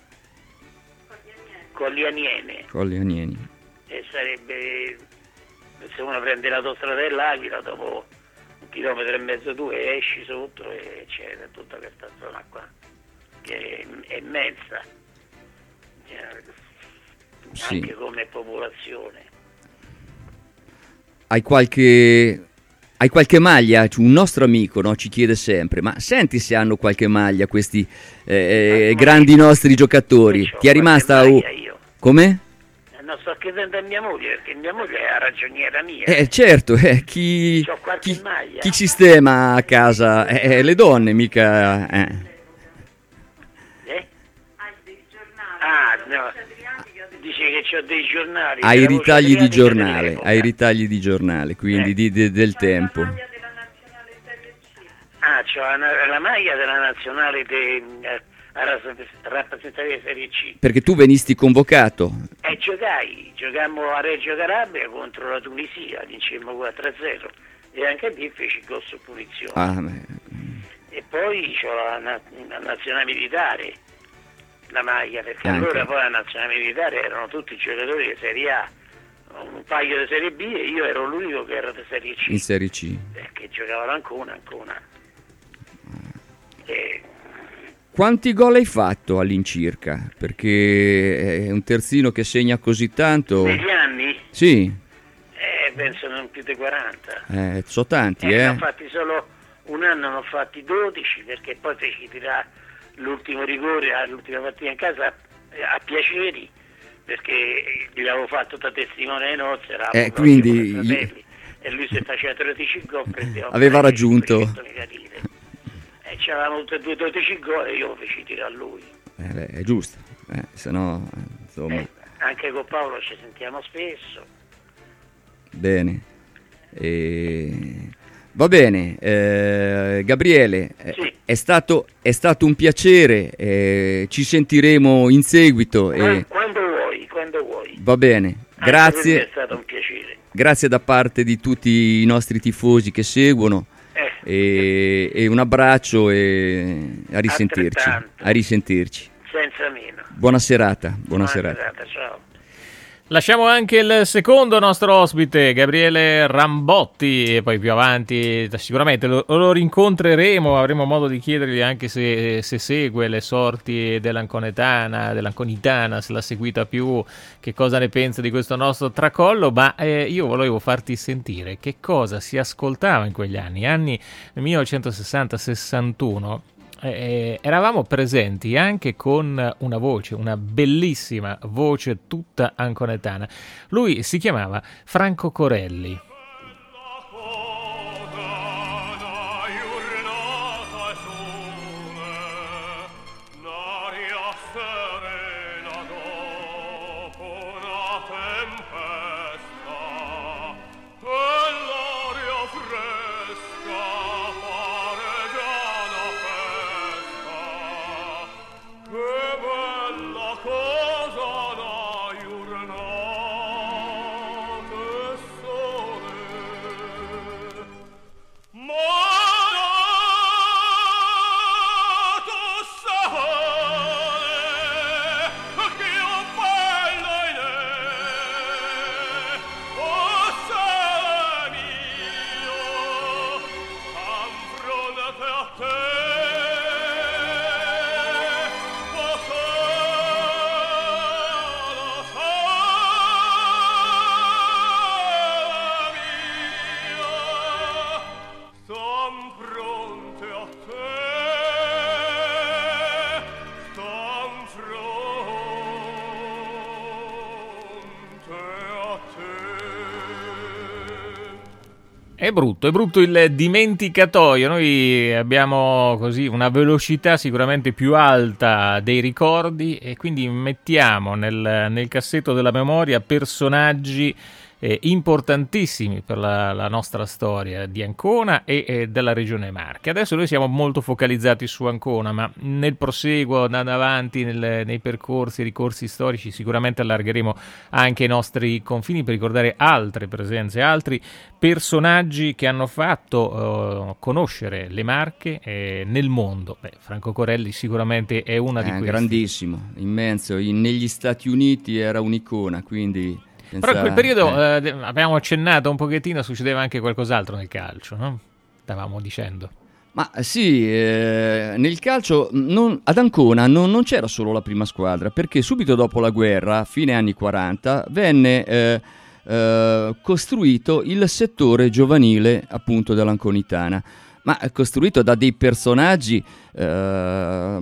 Colli Aniene. Colli Aniene. E sarebbe, se uno prende l'autostrada dell'Aquila, dopo un chilometro e mezzo, due, esci sotto e c'è tutta questa zona qua, che è immensa, sì. Anche come popolazione. Hai qualche... Hai qualche maglia? Un nostro amico, no, ci chiede sempre, ma senti se hanno qualche maglia questi eh, eh, grandi nostri giocatori. Ti è rimasta... Uh... Come? Non sto chiedendo a mia moglie, perché mia moglie è la ragioniera mia. Eh certo, eh, chi, chi, chi sistema a casa? Eh, le donne, mica... Eh. Eh? Ah, dice che ho dei giornali. Ai ritagli di giornale, ai ritagli di giornale, quindi eh. di, di, del tempo. Ah, c'ho la, la maglia della nazionale de, eh, rappresentativa Serie C. Perché tu venisti convocato. E giocai, giocammo a Reggio Calabria contro la Tunisia, vincemmo quattro a zero e anche lì feci gol su punizione. Ah, e poi c'ho la, la, la nazionale militare, la maglia, perché anche. allora poi la nazionale militare erano tutti giocatori di Serie A, un paio di Serie B e io ero l'unico che era di Serie C. In Serie C. Perché giocavano Ancona, Ancona. E... Quanti gol hai fatto all'incirca? Perché è un terzino che segna così tanto. Negli anni? Sì. Eh, penso non più di quaranta. Eh, so tanti, eh. eh. Ne ho fatti solo un anno, ne ho fatti dodici, perché poi feci tirare l'ultimo rigore all'ultima partita in casa a piaceri, perché gli avevo fatto da testimone ai nozze, eravamo eh, quindi fratelli, e lui se faceva tredici gol prendeva aveva raggiunto. E c'avevamo tutti e due dodici gol e io lo feci tirare a lui. Eh, beh, è giusto, eh, se no, insomma. Eh, anche con Paolo ci sentiamo spesso. Bene. E... Va bene, eh, Gabriele, sì. è, stato, è stato un piacere, eh, ci sentiremo in seguito. E... Quando vuoi, quando vuoi. Va bene, anche grazie. È stato un piacere. Grazie da parte di tutti i nostri tifosi che seguono. Eh. E, e un abbraccio e a risentirci. A risentirci. Senza meno. Buona serata. Buona, Buona serata. serata. Ciao. Lasciamo anche il secondo nostro ospite, Gabriele Rambotti, e poi più avanti sicuramente lo, lo rincontreremo, avremo modo di chiedergli anche se, se segue le sorti dell'Anconetana, dell'Anconitana, se l'ha seguita più, che cosa ne pensa di questo nostro tracollo, ma eh, io volevo farti sentire che cosa si ascoltava in quegli anni, anni millenovecentosessanta sessantuno. Eh, eravamo presenti anche con una voce, una bellissima voce tutta anconetana. Lui si chiamava Franco Corelli. È brutto, è brutto il dimenticatoio. Noi abbiamo così una velocità sicuramente più alta dei ricordi e quindi mettiamo nel, nel cassetto della memoria personaggi eh, importantissimi per la, la nostra storia di Ancona e, e della regione Marche. Adesso noi siamo molto focalizzati su Ancona, ma nel proseguo, andando avanti nel, nei percorsi, ricorsi storici, sicuramente allargheremo anche i nostri confini per ricordare altre presenze, altri personaggi che hanno fatto uh, conoscere le Marche eh, nel mondo. Beh, Franco Corelli sicuramente è una di eh, queste. Grandissimo, immenso. In, negli Stati Uniti era un'icona, quindi... Però in quel periodo, eh. Eh, abbiamo accennato un pochettino, succedeva anche qualcos'altro nel calcio, no? Stavamo dicendo. Ma sì, eh, nel calcio non, ad Ancona non, non c'era solo la prima squadra, perché subito dopo la guerra, fine anni quaranta, venne eh, eh, costruito il settore giovanile appunto dell'Anconitana, ma costruito da dei personaggi eh,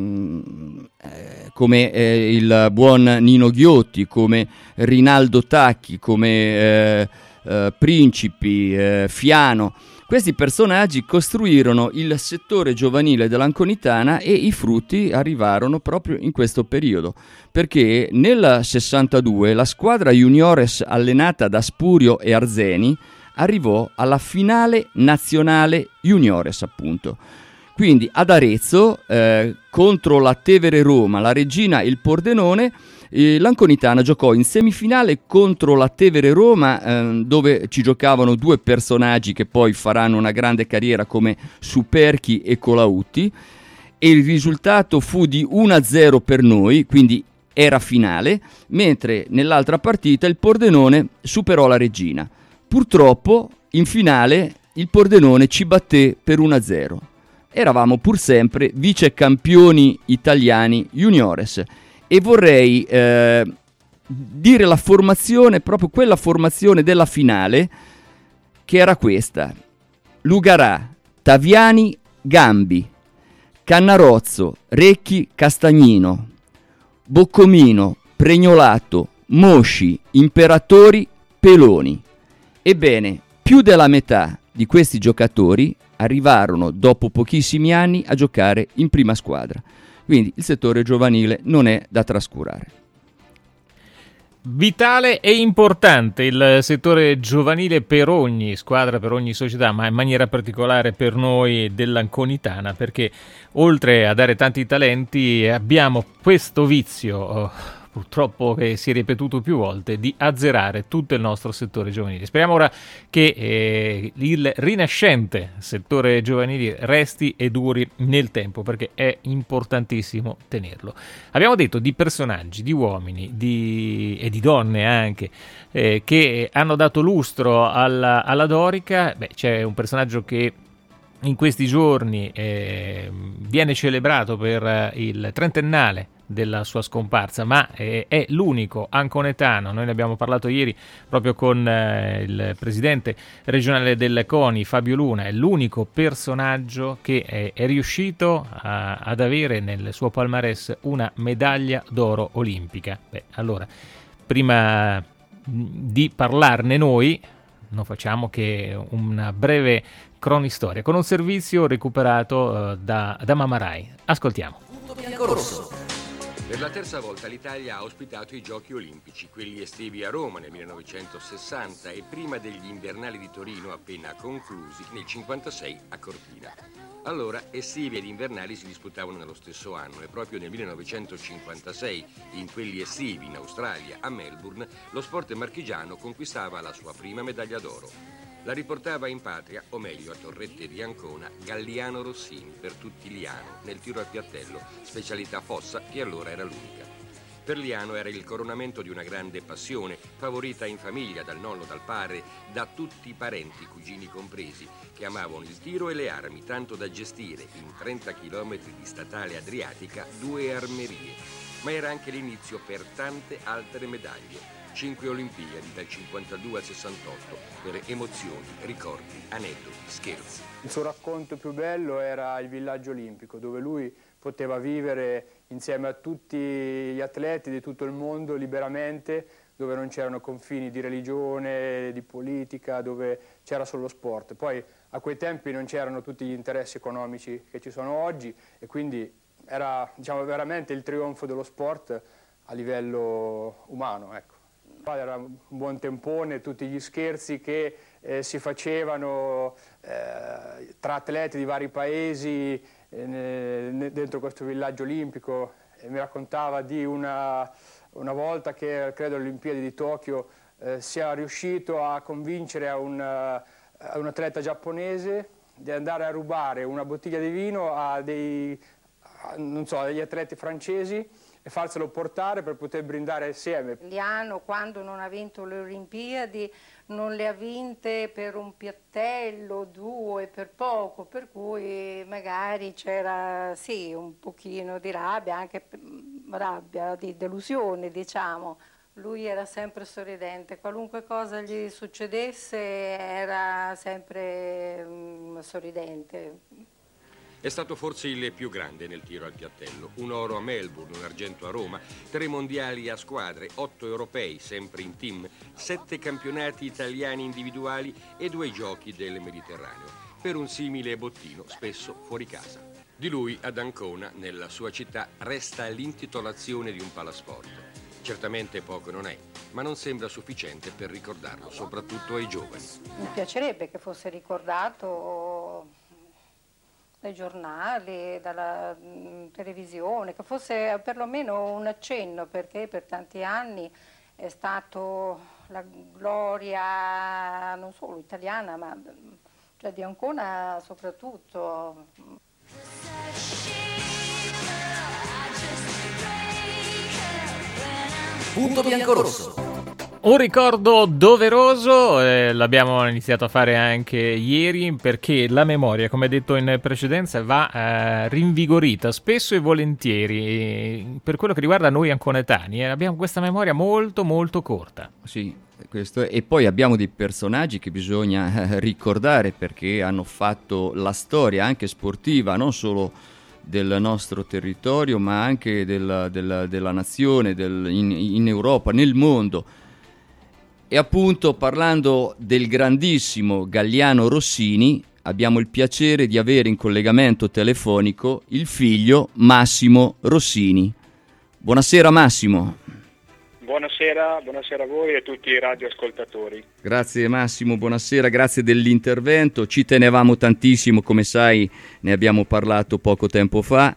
come eh, il buon Nino Ghiotti, come Rinaldo Tacchi, come eh, eh, Principi, eh, Fiano. Questi personaggi costruirono il settore giovanile dell'Anconitana e i frutti arrivarono proprio in questo periodo, perché nel sessantadue la squadra juniores allenata da Spurio e Arzeni arrivò alla finale nazionale juniores, appunto. Quindi ad Arezzo, eh, contro la Tevere Roma, la Regina e il Pordenone, eh, l'Anconitana giocò in semifinale contro la Tevere Roma, eh, dove ci giocavano due personaggi che poi faranno una grande carriera come Superchi e Colautti, e il risultato fu di uno a zero per noi, quindi era finale, mentre nell'altra partita il Pordenone superò la Regina. Purtroppo in finale il Pordenone ci batté per uno a zero. Eravamo pur sempre vice campioni italiani juniores e vorrei eh, dire la formazione, proprio quella formazione della finale, che era questa: Lugarà, Taviani, Gambi, Cannarozzo, Recchi, Castagnino, Boccomino, Pregnolato, Mosci, Imperatori, Peloni. Ebbene, più della metà di questi giocatori arrivarono dopo pochissimi anni a giocare in prima squadra. Quindi il settore giovanile non è da trascurare. Vitale e importante il settore giovanile per ogni squadra, per ogni società, ma in maniera particolare per noi dell'Anconitana, perché oltre a dare tanti talenti abbiamo questo vizio, oh, purtroppo che si è ripetuto più volte, di azzerare tutto il nostro settore giovanile. Speriamo ora che eh, il rinascente settore giovanile resti e duri nel tempo, perché è importantissimo tenerlo. Abbiamo detto di personaggi, di uomini di, e di donne anche, eh, che hanno dato lustro alla, alla Dorica. Beh, c'è un personaggio che in questi giorni eh, viene celebrato per il trentennale della sua scomparsa, ma eh, è l'unico anconetano. Noi ne abbiamo parlato ieri proprio con eh, il presidente regionale del CONI, Fabio Luna. È l'unico personaggio che è, è riuscito a, ad avere nel suo palmarès una medaglia d'oro olimpica. Beh, allora, prima di parlarne noi, non facciamo che una breve cronistoria con un servizio recuperato uh, da, da Mamma Rai. Ascoltiamo. Punto bianco-rosso. Per la terza volta l'Italia ha ospitato i Giochi Olimpici, quelli estivi a Roma nel millenovecentosessanta e prima degli invernali di Torino appena conclusi nel cinquantasei a Cortina. Allora estivi ed invernali si disputavano nello stesso anno e proprio nel millenovecentocinquantasei, in quelli estivi in Australia, a Melbourne, lo sport marchigiano conquistava la sua prima medaglia d'oro. La riportava in patria, o meglio a Torrette di Ancona, Galliano Rossini, per tutti Liano, nel tiro a piattello, specialità fossa che allora era l'unica. Per Liano era il coronamento di una grande passione, favorita in famiglia dal nonno, dal padre, da tutti i parenti, cugini compresi, che amavano il tiro e le armi, tanto da gestire in trenta chilometri di statale adriatica due armerie. Ma era anche l'inizio per tante altre medaglie. Cinque Olimpiadi dal cinquantadue al sessantotto per emozioni, ricordi, aneddoti, scherzi. Il suo racconto più bello era il villaggio olimpico, dove lui poteva vivere insieme a tutti gli atleti di tutto il mondo liberamente, dove non c'erano confini di religione, di politica, dove c'era solo sport. Poi a quei tempi non c'erano tutti gli interessi economici che ci sono oggi e quindi era, diciamo, veramente il trionfo dello sport a livello umano, ecco. Era un buon tempone, tutti gli scherzi che eh, si facevano eh, tra atleti di vari paesi eh, ne, dentro questo villaggio olimpico. E mi raccontava di una, una volta che, credo, alle Olimpiadi di Tokyo eh, sia riuscito a convincere a un, a un atleta giapponese di andare a rubare una bottiglia di vino a dei, a, non so, degli atleti francesi e farselo portare per poter brindare assieme. Liano, quando non ha vinto le Olimpiadi, non le ha vinte per un piattello, due, per poco, per cui magari c'era sì un pochino di rabbia, anche rabbia, di delusione, diciamo. Lui era sempre sorridente, qualunque cosa gli succedesse era sempre um, sorridente. È stato forse il più grande nel tiro al piattello. Un oro a Melbourne, un argento a Roma, tre mondiali a squadre, otto europei, sempre in team, sette campionati italiani individuali e due giochi del Mediterraneo. Per un simile bottino, spesso fuori casa. Di lui ad Ancona, nella sua città, resta l'intitolazione di un palasport. Certamente poco non è, ma non sembra sufficiente per ricordarlo, soprattutto ai giovani. Mi piacerebbe che fosse ricordato dai giornali, dalla mh, televisione, che fosse perlomeno un accenno, perché per tanti anni è stato la gloria non solo italiana, ma cioè di Ancona soprattutto. Punto bianco-rosso. Un ricordo doveroso, eh, l'abbiamo iniziato a fare anche ieri, perché la memoria, come detto in precedenza, va eh, rinvigorita spesso e volentieri. E per quello che riguarda noi anconetani, eh, abbiamo questa memoria molto molto corta. Sì, questo è. E poi abbiamo dei personaggi che bisogna eh, ricordare, perché hanno fatto la storia anche sportiva, non solo del nostro territorio, ma anche del, del, della nazione, del, in, in Europa, nel mondo. E appunto, parlando del grandissimo Galliano Rossini, abbiamo il piacere di avere in collegamento telefonico il figlio Massimo Rossini. Buonasera Massimo. Buonasera, buonasera a voi e a tutti i radioascoltatori. Grazie Massimo, buonasera, grazie dell'intervento. Ci tenevamo tantissimo, come sai, ne abbiamo parlato poco tempo fa.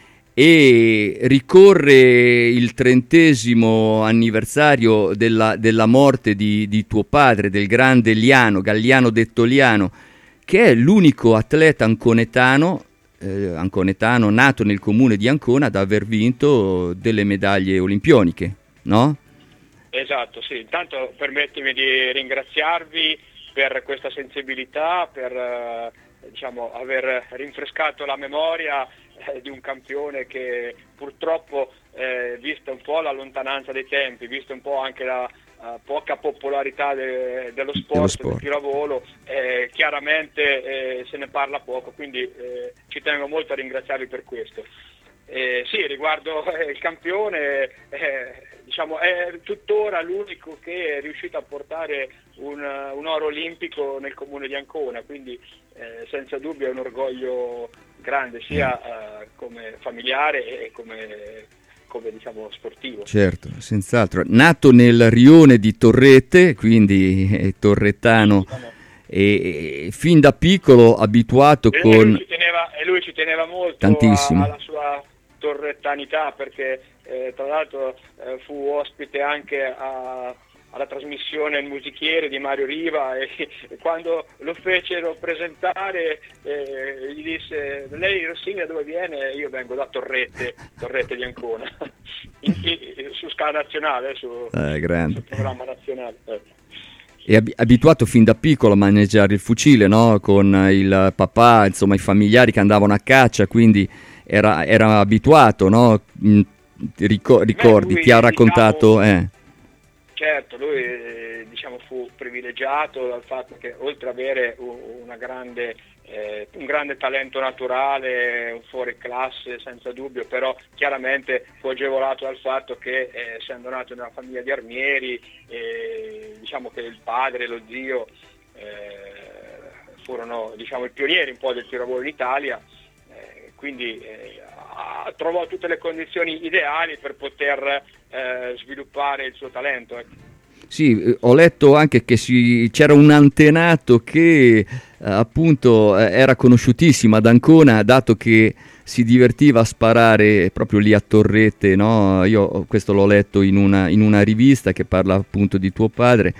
E ricorre il trentesimo anniversario della, della morte di, di tuo padre, del grande Liano, Galliano detto Liano, che è l'unico atleta anconetano, eh, anconetano nato nel comune di Ancona ad aver vinto delle medaglie olimpioniche, no? Esatto, sì. Intanto permettimi di ringraziarvi per questa sensibilità, per eh, diciamo, aver rinfrescato la memoria di un campione che purtroppo, eh, vista un po' la lontananza dei tempi, vista un po' anche la uh, poca popolarità de- dello sport, dello sport. del tiro a volo, eh, chiaramente eh, se ne parla poco, quindi eh, ci tengo molto a ringraziarvi per questo. Eh, sì, riguardo eh, il campione, eh, diciamo, è tuttora l'unico che è riuscito a portare un, un oro olimpico nel comune di Ancona, quindi eh, senza dubbio è un orgoglio grande sia uh, come familiare e come, come diciamo sportivo. Certo, senz'altro. Nato nel rione di Torrette, quindi è torrettano, e, e fin da piccolo abituato e con... Lui ci teneva, e lui ci teneva molto tantissimo a, alla sua torrettanità, perché eh, tra l'altro eh, fu ospite anche a... alla trasmissione Il Musichiere di Mario Riva e, e quando lo fecero presentare eh, gli disse: lei Rossini da dove viene? Io vengo da Torrette, Torrette di Ancona, in, in, su scala nazionale, su, eh, grande. sul programma nazionale. Eh. È ab- abituato fin da piccolo a maneggiare il fucile, no? Con il papà, insomma i familiari che andavano a caccia, quindi era, era abituato, no? Rico- ricordi, Beh, lui, ti ha raccontato... Diciamo, eh. Certo, lui eh, diciamo, fu privilegiato dal fatto che oltre ad avere una grande, eh, un grande talento naturale, un fuori classe senza dubbio, però chiaramente fu agevolato dal fatto che eh, essendo nato in una famiglia di armieri, eh, diciamo che il padre e lo zio eh, furono diciamo, i pionieri un po' del tiro a volo in Italia, eh, quindi eh, trovò tutte le condizioni ideali per poter eh, sviluppare il suo talento. Ecco. Sì, ho letto anche che si, c'era un antenato che eh, appunto eh, era conosciutissimo ad Ancona, dato che si divertiva a sparare proprio lì a Torrette, no? Io questo l'ho letto in una, in una rivista che parla appunto di tuo padre,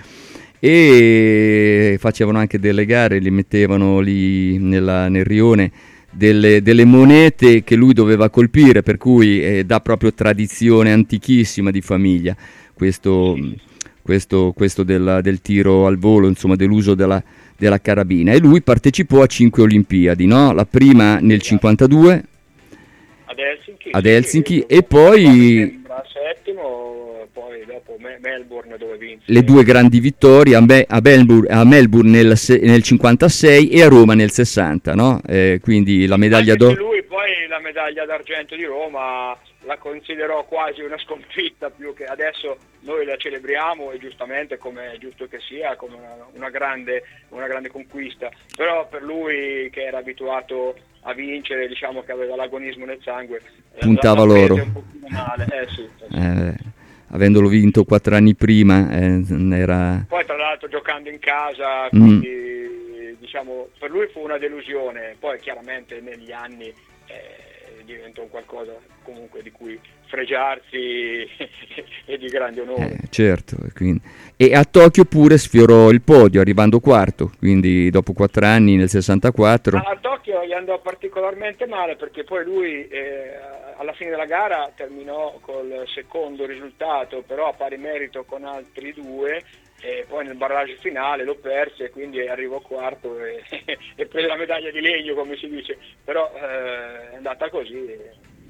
e facevano anche delle gare, li mettevano lì nella, nel rione Delle, delle monete che lui doveva colpire, per cui eh, dà proprio tradizione antichissima di famiglia questo, questo, questo della, del tiro al volo, insomma dell'uso della, della carabina. E lui partecipò a cinque Olimpiadi, no? La prima nel cinquantadue ad Helsinki, ad Helsinki sì, e poi settimo, poi dopo me, Melbourne dove vinse. Le due grandi vittorie a, Be- a Melbourne, a Melbourne nel, se- nel cinquantasei e a Roma nel sessanta, no? Eh, quindi la medaglia d'oro. d'oro. Lui poi la medaglia d'argento di Roma la considerò quasi una sconfitta, più che adesso noi la celebriamo, e giustamente, come è giusto che sia, come una, una, grande, una grande conquista, però per lui, che era abituato a vincere, diciamo che aveva l'agonismo nel sangue, puntava la, la l'oro. un pochino male. Eh, sì, sì. Eh, avendolo vinto quattro anni prima, eh, era... Poi tra l'altro giocando in casa, Mm. quindi diciamo per lui fu una delusione, poi chiaramente negli anni eh, diventò un qualcosa comunque di cui fregiarsi e di grande onore. Eh, certo, quindi... e a Tokyo pure sfiorò il podio arrivando quarto, quindi dopo quattro anni nel sessantaquattro. A Tokyo gli andò particolarmente male, perché poi lui eh, alla fine della gara terminò col secondo risultato, però a pari merito con altri due, e poi nel barrage finale lo perse, quindi arrivò quarto e, e prese la medaglia di legno, come si dice, però eh, è andata così e,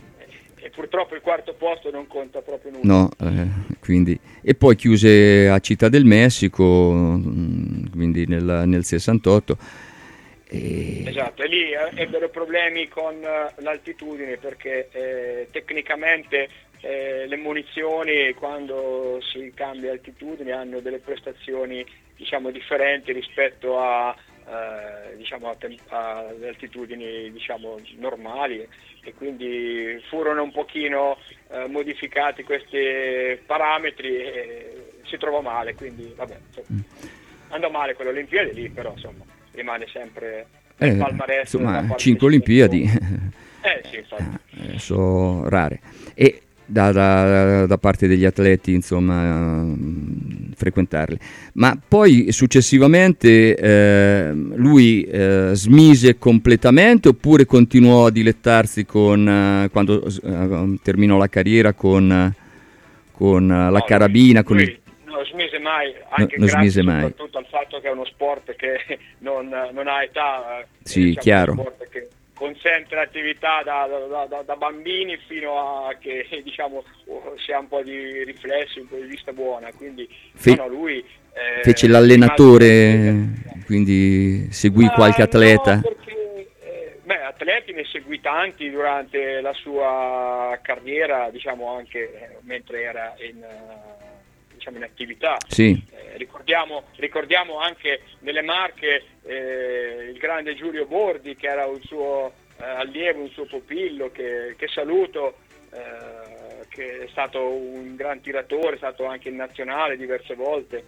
e purtroppo il quarto posto non conta proprio nulla. No, eh, quindi... e poi chiuse a Città del Messico, mh, quindi nel, nel sessantotto. E... Esatto, e lì eh, ebbero problemi con eh, l'altitudine, perché eh, tecnicamente eh, le munizioni, quando si cambia altitudine, hanno delle prestazioni, diciamo, differenti rispetto a eh, diciamo a, tem- a altitudini, diciamo, normali, e quindi furono un pochino eh, modificati questi parametri e si trovò male, quindi vabbè, insomma, andò male quelle Olimpiadi lì, però insomma rimane sempre nel Eh, palmarès. insomma, cinque Olimpiadi Eh sì, infatti. eh, sono rare. E da, da, da parte degli atleti, insomma, mh, frequentarle. Ma poi successivamente eh, lui eh, smise completamente, oppure continuò a dilettarsi con eh, quando eh, terminò la carriera con, con eh, la No, carabina, con lui il... non smise mai, anche non grazie smise mai. soprattutto al fatto che è uno sport che non, non ha età, eh, Sì, diciamo, chiaro. uno sport che consente l'attività da, da, da, da bambini fino a che, diciamo, si ha un po' di riflessi, un po' di vista buona, quindi Fe- no, no, lui eh, fece l'allenatore, quindi seguì qualche Ma atleta? no, perché, eh, beh, atleti ne seguì tanti durante la sua carriera, diciamo anche eh, mentre era in, uh, diciamo in attività. Sì. Eh, ricordiamo, ricordiamo anche nelle Marche eh, il grande Giulio Bordi, che era un suo eh, allievo, un suo pupillo, che, che saluto, eh, che è stato un gran tiratore, è stato anche in nazionale diverse volte,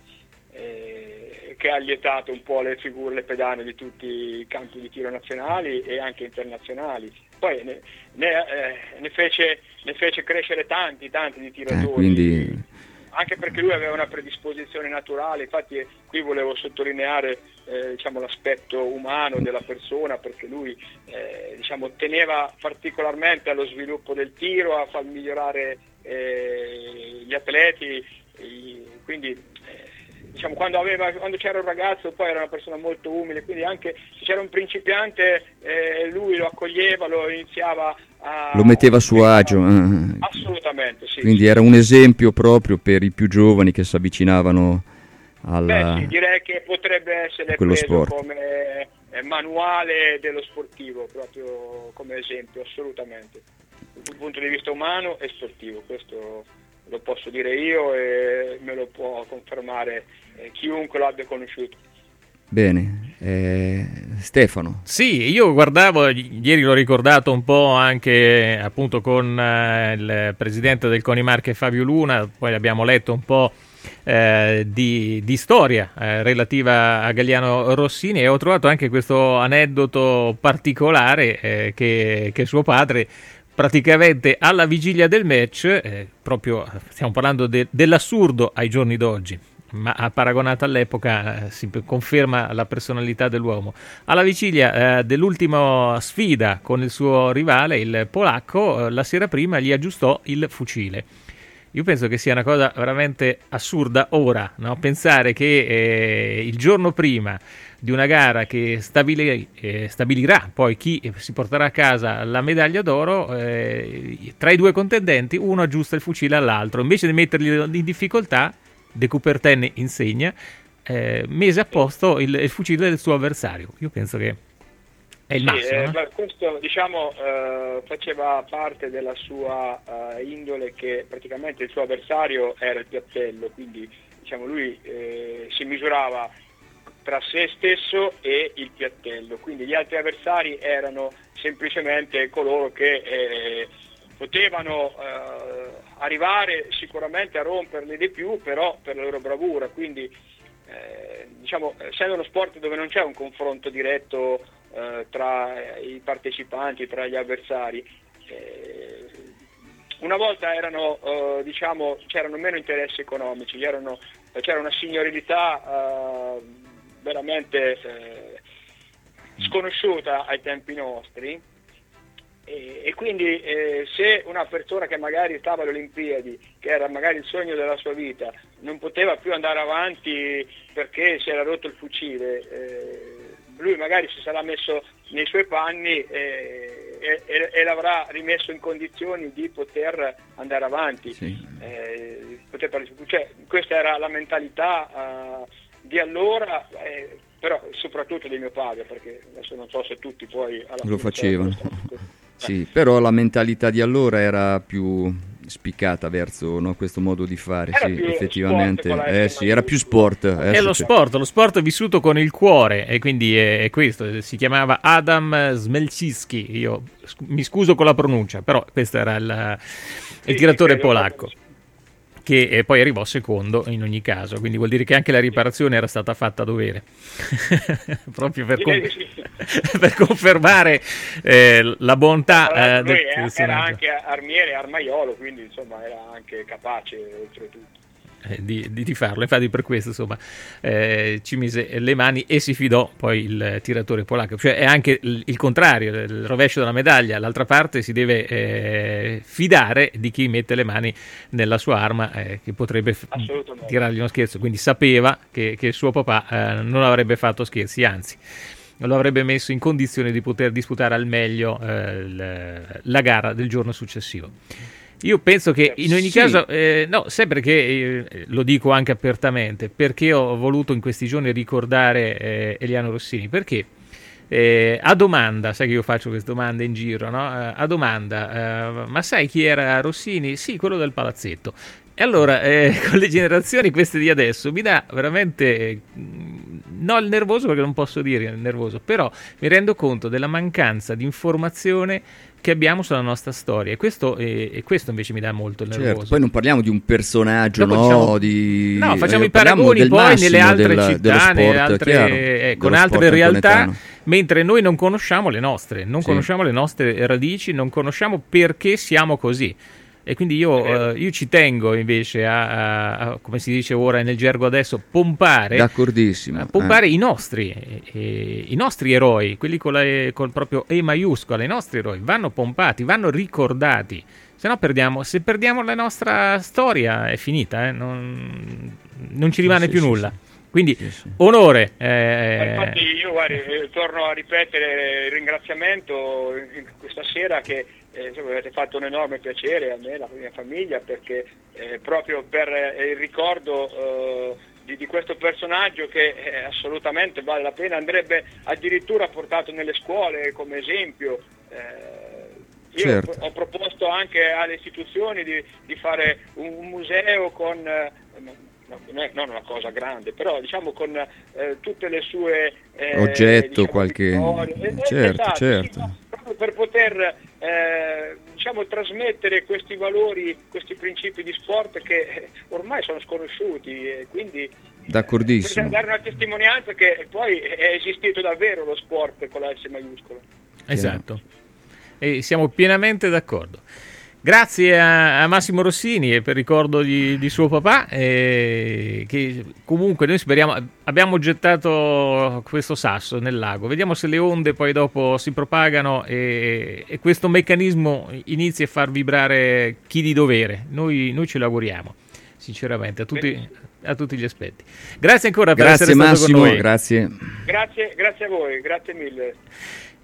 eh, che ha lietato un po' le figure, le pedane di tutti i campi di tiro nazionali e anche internazionali. Poi ne, ne, eh, ne, fece, ne fece crescere tanti, tanti di tiratori. Eh, quindi... Anche perché lui aveva una predisposizione naturale, infatti eh, qui volevo sottolineare eh, diciamo, l'aspetto umano della persona, perché lui eh, diciamo, teneva particolarmente allo sviluppo del tiro, a far migliorare eh, gli atleti, i, quindi eh, diciamo, quando, aveva, quando c'era un ragazzo poi era una persona molto umile, quindi anche se c'era un principiante eh, lui lo accoglieva, lo iniziava a... Lo metteva a suo agio. eh. Assolutamente, sì. Quindi era un esempio proprio per i più giovani che si avvicinavano alla... Beh, sì, direi che potrebbe essere quello preso sport. come eh, manuale dello sportivo, proprio come esempio, assolutamente. Dal punto di vista umano e sportivo, questo lo posso dire io e me lo può confermare eh, chiunque lo abbia conosciuto. Bene, eh, Stefano. Sì, io guardavo, ieri l'ho ricordato un po' anche appunto con eh, il presidente del CONI Marche Fabio Luna, poi abbiamo letto un po' eh, di, di storia eh, relativa a Galliano Rossini, e ho trovato anche questo aneddoto particolare eh, che, che suo padre praticamente alla vigilia del match, eh, proprio stiamo parlando de, dell'assurdo ai giorni d'oggi, ma paragonato all'epoca eh, si conferma la personalità dell'uomo. Alla vigilia eh, dell'ultima sfida con il suo rivale, il polacco, eh, la sera prima gli aggiustò il fucile. Io penso che sia una cosa veramente assurda ora, no? Pensare che eh, il giorno prima di una gara che stabili, eh, stabilirà poi chi si porterà a casa la medaglia d'oro, eh, tra i due contendenti uno aggiusta il fucile all'altro, invece di metterli in difficoltà de Coubertin insegna, eh, mise a posto il, il fucile del suo avversario. Io penso che è il sì, massimo. eh, no? beh, questo diciamo eh, faceva parte della sua eh, indole, che praticamente il suo avversario era il piattello, quindi diciamo lui eh, si misurava tra se stesso e il piattello, quindi gli altri avversari erano semplicemente coloro che eh, potevano eh, arrivare sicuramente a romperli di più, però per la loro bravura, quindi eh, diciamo essendo uno sport dove non c'è un confronto diretto eh, tra i partecipanti, tra gli avversari, eh, una volta erano eh, diciamo c'erano meno interessi economici, erano, c'era una signorilità eh, veramente eh, sconosciuta ai tempi nostri. E, e quindi eh, se una persona che magari stava alle Olimpiadi, che era magari il sogno della sua vita, non poteva più andare avanti perché si era rotto il fucile, eh, lui magari si sarà messo nei suoi panni eh, e, e, e l'avrà rimesso in condizioni di poter andare avanti. Sì. Eh, poter partecipare. Cioè, questa era la mentalità uh, di allora, eh, però soprattutto di mio padre, perché adesso non so se tutti poi alla Lo fine facevano. Sì, però la mentalità di allora era più spiccata verso, no, questo modo di fare, Era sì, più effettivamente. sport con la Eh S sì, era più sport. È adesso lo c'è- sport, lo sport è vissuto con il cuore e quindi è, è questo, si chiamava Adam Smelczycki, io sc- mi scuso con la pronuncia, però questo era il, il tiratore polacco, che eh, poi arrivò secondo in ogni caso, quindi vuol dire che anche la riparazione era stata fatta a dovere, proprio per, con- per confermare eh, la bontà Tra eh, l'altro del lui era, era personaggio. anche armiere, armaiolo, quindi insomma era anche capace oltretutto. Eh, Di, di, di farlo, infatti per questo insomma eh, ci mise le mani e si fidò poi il tiratore polacco, cioè è anche il, il contrario, il rovescio della medaglia, l'altra parte si deve eh, fidare di chi mette le mani nella sua arma eh, che potrebbe f- tirargli uno scherzo, quindi sapeva che, che suo papà eh, non avrebbe fatto scherzi, anzi lo avrebbe messo in condizione di poter disputare al meglio eh, l- la gara del giorno successivo. Io penso che in ogni Sì. caso, eh, no, sai perché, eh, lo dico anche apertamente, perché ho voluto in questi giorni ricordare eh, Eliano Rossini, perché eh, a domanda, sai che io faccio queste domande in giro, no? Eh, a domanda, eh, ma sai chi era Rossini? Sì, quello del palazzetto. E allora, eh, con le generazioni queste di adesso, mi dà veramente, eh, no il nervoso perché non posso dire il nervoso, però mi rendo conto della mancanza di informazione che abbiamo sulla nostra storia e questo, eh, e questo invece mi dà molto il nervoso. Certo, poi non parliamo di un personaggio, Dopo no, diciamo- di... No, facciamo eh, i parliamo paragoni del poi massimo nelle altre della- dello città, nelle sport, altre, chiaro, eh, con dello altre sport realtà, napoletano. mentre noi non conosciamo le nostre, non Sì. conosciamo le nostre radici, non conosciamo perché siamo così. E quindi io, eh, io ci tengo invece a, a- a, come si dice ora nel gergo adesso, pompare, D'accordissimo. a pompare eh. i nostri, eh, eh, i nostri eroi, quelli con la E- col proprio E maiuscola, i nostri eroi, vanno pompati, vanno ricordati. Se no perdiamo, se perdiamo la nostra storia è finita, eh, non, non ci rimane Sì, più sì, nulla. sì. Quindi Sì, sì. onore. Ma eh, infatti io guardi, eh, torno a ripetere il ringraziamento in- in questa sera che eh, insomma, avete fatto un enorme piacere a me e alla mia famiglia, perché eh, proprio per eh, il ricordo eh, di, di questo personaggio che eh, assolutamente vale la pena, andrebbe addirittura portato nelle scuole come esempio. Eh, io Certo. ho proposto anche alle istituzioni di, di fare un, un museo con eh, no, non è non una cosa grande, però diciamo con eh, tutte le sue eh, Oggetto, diciamo, qualche... vittorie. Eh, Certo, esatto, certo. sì, ma proprio per poter eh, diciamo trasmettere questi valori, questi principi di sport che eh, ormai sono sconosciuti e quindi D'accordissimo. per dare una testimonianza che poi è esistito davvero lo sport con la S maiuscola. Esatto, e siamo pienamente d'accordo. Grazie a, a Massimo Rossini e per ricordo di, di suo papà, eh, che comunque noi speriamo, abbiamo gettato questo sasso nel lago, vediamo se le onde poi dopo si propagano e, e questo meccanismo inizia a far vibrare chi di dovere, noi, noi ce lo auguriamo sinceramente a tutti, a tutti gli aspetti. Grazie ancora per Grazie essere stato Massimo, con noi. grazie. Grazie, grazie a voi, grazie mille.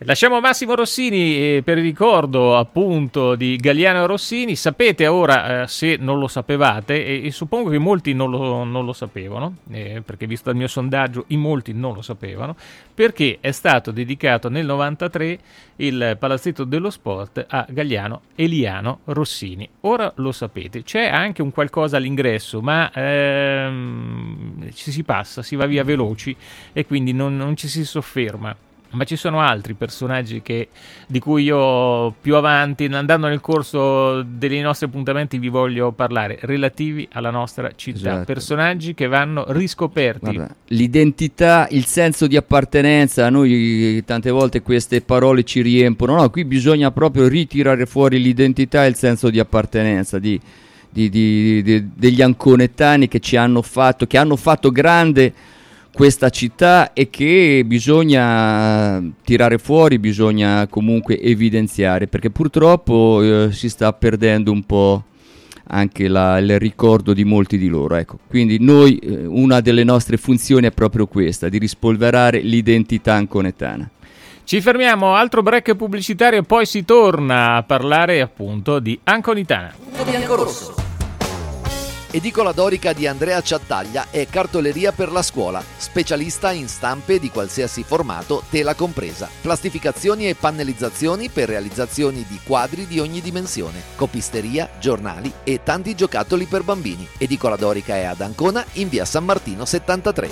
Lasciamo Massimo Rossini eh, per il ricordo appunto di Galliano Rossini. Sapete ora, eh, se non lo sapevate, e, e suppongo che molti non lo, non lo sapevano, eh, perché visto il mio sondaggio in molti non lo sapevano, perché è stato dedicato nel novantatré il Palazzetto dello Sport a Galliano Eliano Rossini. Ora lo sapete, c'è anche un qualcosa all'ingresso, ma ehm, ci si passa, si va via veloci e quindi non, non ci si sofferma. Ma ci sono altri personaggi che, di cui io più avanti, andando nel corso dei nostri appuntamenti, vi voglio parlare, relativi alla nostra città. Esatto. Personaggi che vanno riscoperti. Guarda, l'identità, il senso di appartenenza, a noi tante volte queste parole ci riempono. No, qui bisogna proprio ritirare fuori l'identità e il senso di appartenenza di, di, di, di, degli anconettani che ci hanno fatto, che hanno fatto grande questa città e che bisogna tirare fuori, bisogna comunque evidenziare, perché purtroppo eh, si sta perdendo un po' anche la, il ricordo di molti di loro. Ecco, quindi noi eh, una delle nostre funzioni è proprio questa, di rispolverare l'identità anconettana. Ci fermiamo, altro break pubblicitario e poi si torna a parlare appunto di Anconitana. Biancorosso. Edicola Dorica di Andrea Ciattaglia è cartoleria per la scuola, specialista in stampe di qualsiasi formato, tela compresa, plastificazioni e pannellizzazioni per realizzazioni di quadri di ogni dimensione, copisteria, giornali e tanti giocattoli per bambini. Edicola Dorica è ad Ancona in via San Martino settantatré.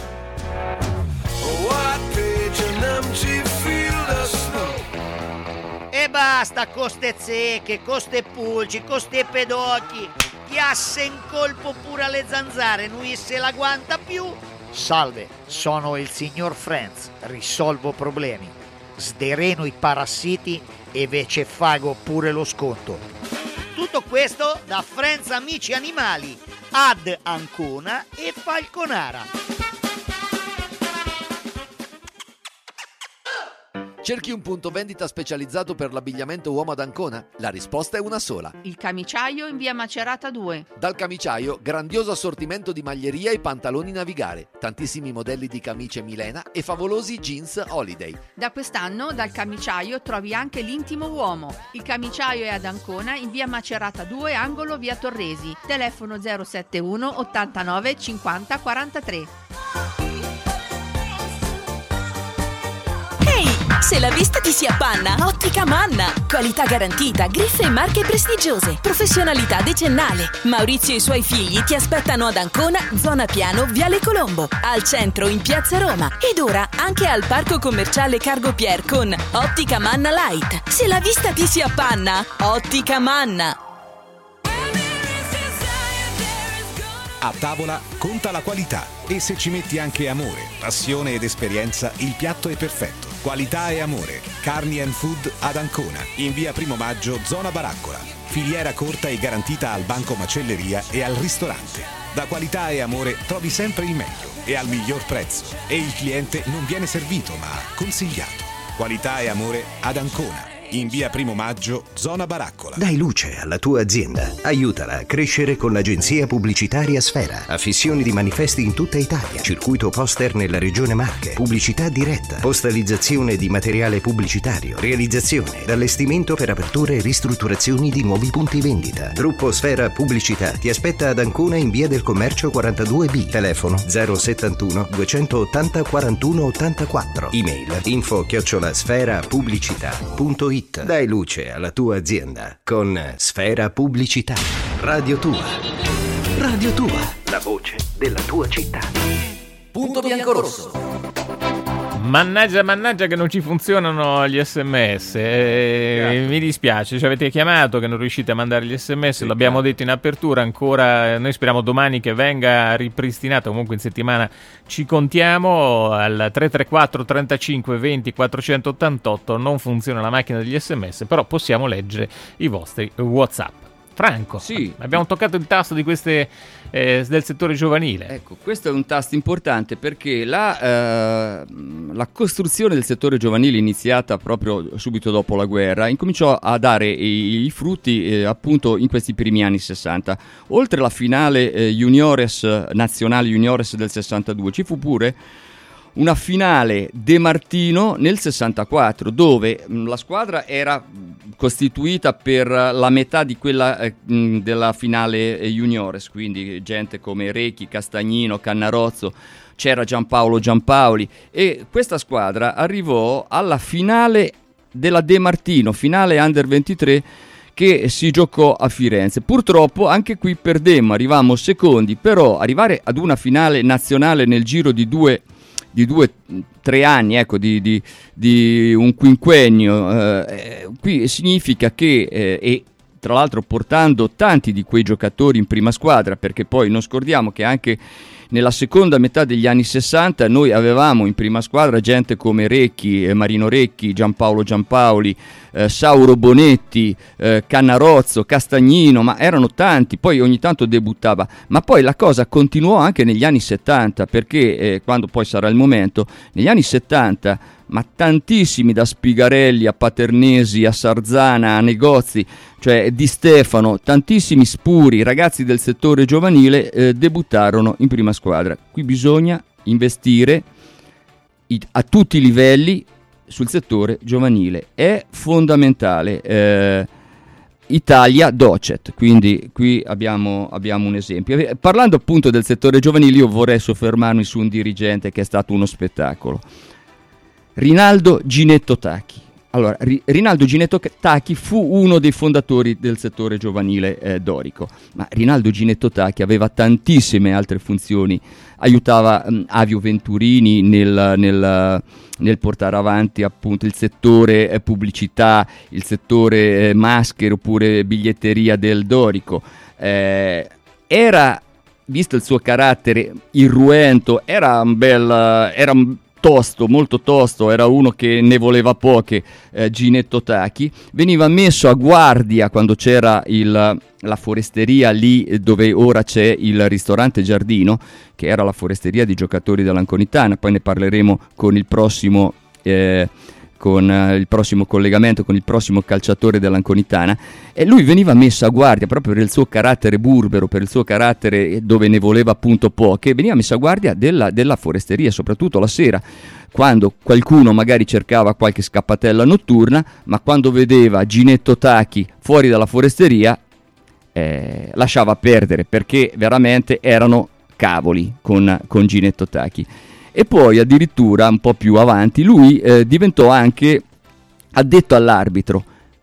E basta con ste zecche, con ste pulci, con ste pedocchi. Chiasse in colpo pure alle zanzare, non se la guanta più. Salve, sono il signor Franz, risolvo problemi. Sdereno i parassiti e ve ce fago pure lo sconto. Tutto questo da Franz Amici Animali, ad Ancona e Falconara. Cerchi un punto vendita specializzato per l'abbigliamento uomo ad Ancona? La risposta è una sola. Il Camiciaio in via Macerata due. Dal Camiciaio, grandioso assortimento di maglieria e pantaloni Navigare, tantissimi modelli di camicie Milena e favolosi jeans Holiday. Da quest'anno dal Camiciaio trovi anche l'intimo uomo. Il Camiciaio è ad Ancona in via Macerata due, angolo via Torresi. Telefono zero sette uno ottantanove cinquanta quarantatré. Se la vista ti si appanna, Ottica Manna. Qualità garantita, griffe e marche prestigiose, professionalità decennale. Maurizio e i suoi figli ti aspettano ad Ancona, zona Piano, Viale Colombo, al centro in Piazza Roma ed ora anche al Parco Commerciale Cargo Pier con Ottica Manna Light. Se la vista ti si appanna, Ottica Manna. A tavola conta la qualità e se ci metti anche amore, passione ed esperienza, il piatto è perfetto. Qualità e amore. Carni and Food ad Ancona, in via Primo Maggio, zona Baraccola. Filiera corta e garantita al banco macelleria e al ristorante. Da qualità e amore trovi sempre il meglio e al miglior prezzo. E il cliente non viene servito ma consigliato. Qualità e amore ad Ancona, in via Primo Maggio, zona Baraccola. Dai luce alla tua azienda. Aiutala a crescere con l'agenzia pubblicitaria Sfera. Affissioni di manifesti in tutta Italia. Circuito poster nella regione Marche. Pubblicità diretta. Postalizzazione di materiale pubblicitario. Realizzazione ed allestimento per aperture e ristrutturazioni di nuovi punti vendita. Gruppo Sfera Pubblicità ti aspetta ad Ancona in via del Commercio quarantadue B. Telefono zero settantuno duecentottanta quarantuno ottantaquattro. Email info chiocciola sfera pubblicità punto it. Dai luce alla tua azienda con Sfera Pubblicità. Radio Tua. Radio Tua. La voce della tua città. Punto biancorosso. Mannaggia, mannaggia che non ci funzionano gli sms. Eh, mi dispiace, ci avete chiamato che non riuscite a mandare gli sms, sì, l'abbiamo detto in apertura, ancora noi speriamo domani che venga ripristinato, comunque in settimana ci contiamo. Al tre tre quattro trentacinque venti quattrocentottantotto non funziona la macchina degli sms, però possiamo leggere i vostri WhatsApp. Franco, sì, abbiamo toccato il tasto di queste eh, del settore giovanile. Ecco, questo è un tasto importante perché la, eh, la costruzione del settore giovanile, iniziata proprio subito dopo la guerra, incominciò a dare i, i frutti eh, appunto in questi primi anni sessanta. Oltre alla finale eh, juniores, nazionale juniores del sessantadue, ci fu pure una finale De Martino nel sessantaquattro, dove mh, la squadra era costituita per la metà di quella eh, mh, della finale eh, juniores, quindi gente come Recchi, Castagnino, Cannarozzo, c'era Giampaolo Giampaoli, e questa squadra arrivò alla finale della De Martino, finale under ventitré, che si giocò a Firenze. Purtroppo anche qui perdemmo, arrivammo secondi, però arrivare ad una finale nazionale nel giro di due di due tre anni, ecco, di, di, di un quinquennio, eh, qui significa che eh, e tra l'altro portando tanti di quei giocatori in prima squadra, perché poi non scordiamo che anche nella seconda metà degli anni sessanta noi avevamo in prima squadra gente come Recchi, eh, Marino Recchi, Giampaolo Giampaoli, eh, Sauro Bonetti, eh, Cannarozzo, Castagnino, ma erano tanti, poi ogni tanto debuttava, ma poi la cosa continuò anche negli anni settanta, perché eh, quando poi sarà il momento, negli anni settanta, ma tantissimi, da Spigarelli a Paternesi a Sarzana a Negozi, cioè Di Stefano, tantissimi spuri, ragazzi del settore giovanile eh, debuttarono in prima squadra. Qui bisogna investire i, a tutti i livelli sul settore giovanile, è fondamentale. Eh, Italia Docet, quindi qui abbiamo, abbiamo un esempio. Parlando appunto del settore giovanile, io vorrei soffermarmi su un dirigente che è stato uno spettacolo. Rinaldo Ginetto Tacchi. Allora, R- Rinaldo Ginetto Tacchi fu uno dei fondatori del settore giovanile eh, dorico, ma Rinaldo Ginetto Tacchi aveva tantissime altre funzioni, aiutava mh, Avio Venturini nel, nel, nel portare avanti appunto il settore eh, pubblicità, il settore eh, maschere oppure biglietteria del dorico. Eh, era, visto il suo carattere irruento, era un bel... Era un tosto, molto tosto, era uno che ne voleva poche, eh, Ginetto Tacchi. Veniva messo a guardia quando c'era il, la foresteria lì dove ora c'è il ristorante Giardino, che era la foresteria di giocatori dell'Anconitana, poi ne parleremo con il prossimo eh, con eh, il prossimo collegamento con il prossimo calciatore dell'Anconitana, e lui veniva messo a guardia proprio per il suo carattere burbero, per il suo carattere dove ne voleva appunto poche, veniva messo a guardia della, della foresteria, soprattutto la sera, quando qualcuno magari cercava qualche scappatella notturna, ma quando vedeva Ginetto Tacchi fuori dalla foresteria eh, lasciava perdere, perché veramente erano cavoli con, con Ginetto Tacchi. E poi addirittura un po' più avanti lui eh, diventò anche addetto all'arbitro,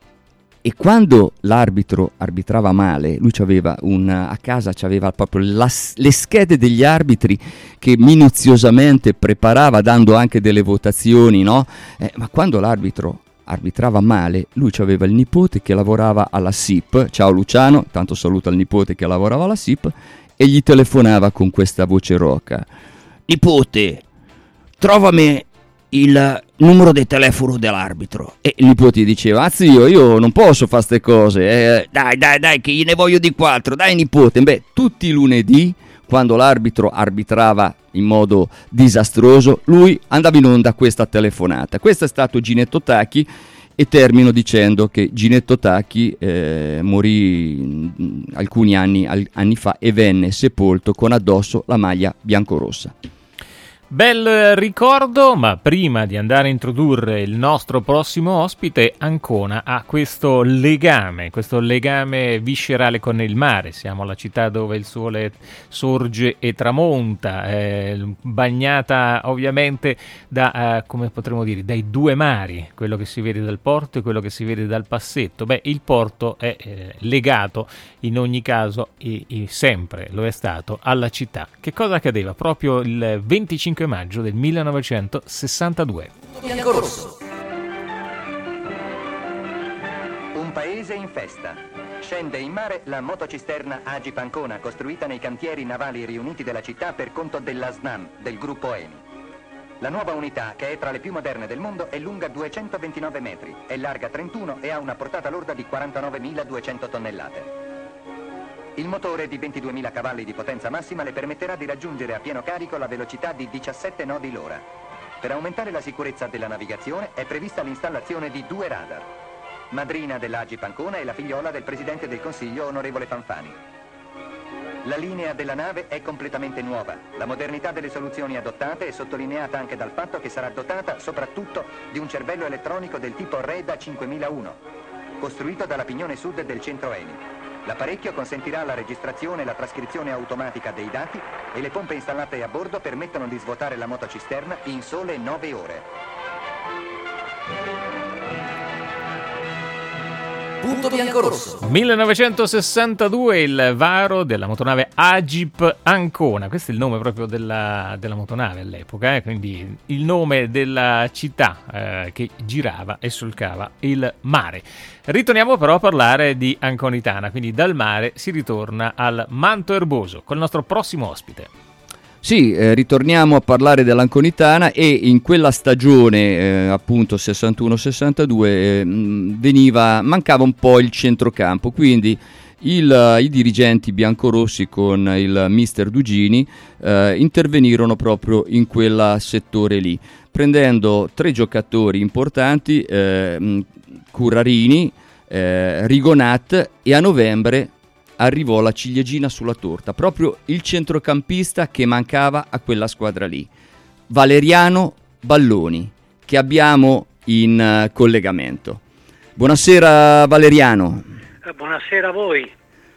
e quando l'arbitro arbitrava male lui c'aveva un, a casa c'aveva proprio la, le schede degli arbitri che minuziosamente preparava, dando anche delle votazioni, no? Eh, ma quando l'arbitro arbitrava male lui c'aveva il nipote che lavorava alla S I P, ciao Luciano, tanto saluta il nipote che lavorava alla S I P, e gli telefonava con questa voce roca: nipote, trovami il numero di telefono dell'arbitro. E il nipote diceva: ah zio, io non posso fare ste cose, eh, dai dai dai che gliene voglio di quattro, dai nipote. Beh, tutti i lunedì, quando l'arbitro arbitrava in modo disastroso, lui andava in onda questa telefonata. Questo è stato Ginetto Tacchi, e termino dicendo che Ginetto Tacchi eh, morì alcuni anni, anni fa e venne sepolto con addosso la maglia biancorossa. Bel ricordo, ma prima di andare a introdurre il nostro prossimo ospite, Ancona ha questo legame, questo legame viscerale con il mare. Siamo alla città dove il sole sorge e tramonta, eh, bagnata ovviamente da, eh, come potremmo dire, dai due mari, quello che si vede dal porto e quello che si vede dal passetto. Beh, il porto è eh, legato in ogni caso, e, e sempre lo è stato, alla città. Che cosa accadeva proprio il venticinque maggio del millenovecentosessantadue? Biancorosso. Un paese in festa. Scende in mare la motocisterna Agip Ancona, costruita nei cantieri navali riuniti della città per conto della SNAM, del gruppo ENI. La nuova unità, che è tra le più moderne del mondo, è lunga duecentoventinove metri, è larga trentuno e ha una portata lorda di quarantanovemiladuecento tonnellate. Il motore di ventiduemila cavalli di potenza massima le permetterà di raggiungere a pieno carico la velocità di diciassette nodi l'ora. Per aumentare la sicurezza della navigazione è prevista l'installazione di due radar. Madrina dell'Agip Ancona è la figliola del Presidente del Consiglio, onorevole Fanfani. La linea della nave è completamente nuova. La modernità delle soluzioni adottate è sottolineata anche dal fatto che sarà dotata soprattutto di un cervello elettronico del tipo REDA cinquemilauno, costruito dalla Pignone Sud del centro Eni. L'apparecchio consentirà la registrazione e la trascrizione automatica dei dati e le pompe installate a bordo permettono di svuotare la motocisterna in sole nove ore. Punto bianco-rosso. millenovecentosessantadue, il varo della motonave Agip Ancona. Questo è il nome proprio della, della motonave all'epoca, eh? Quindi il nome della città eh, che girava e solcava il mare. Ritorniamo però a parlare di Anconitana, quindi dal mare si ritorna al manto erboso col nostro prossimo ospite. Sì, eh, ritorniamo a parlare dell'Anconitana e in quella stagione, eh, appunto sessantuno sessantadue, eh, veniva, mancava un po' il centrocampo, quindi il, i dirigenti biancorossi con il mister Dugini eh, intervenirono proprio in quel settore lì, prendendo tre giocatori importanti, eh, Currarini, eh, Rigonat, e a novembre arrivò la ciliegina sulla torta, proprio il centrocampista che mancava a quella squadra lì, Valeriano Balloni, che abbiamo in uh, collegamento. Buonasera Valeriano. Eh, buonasera a voi.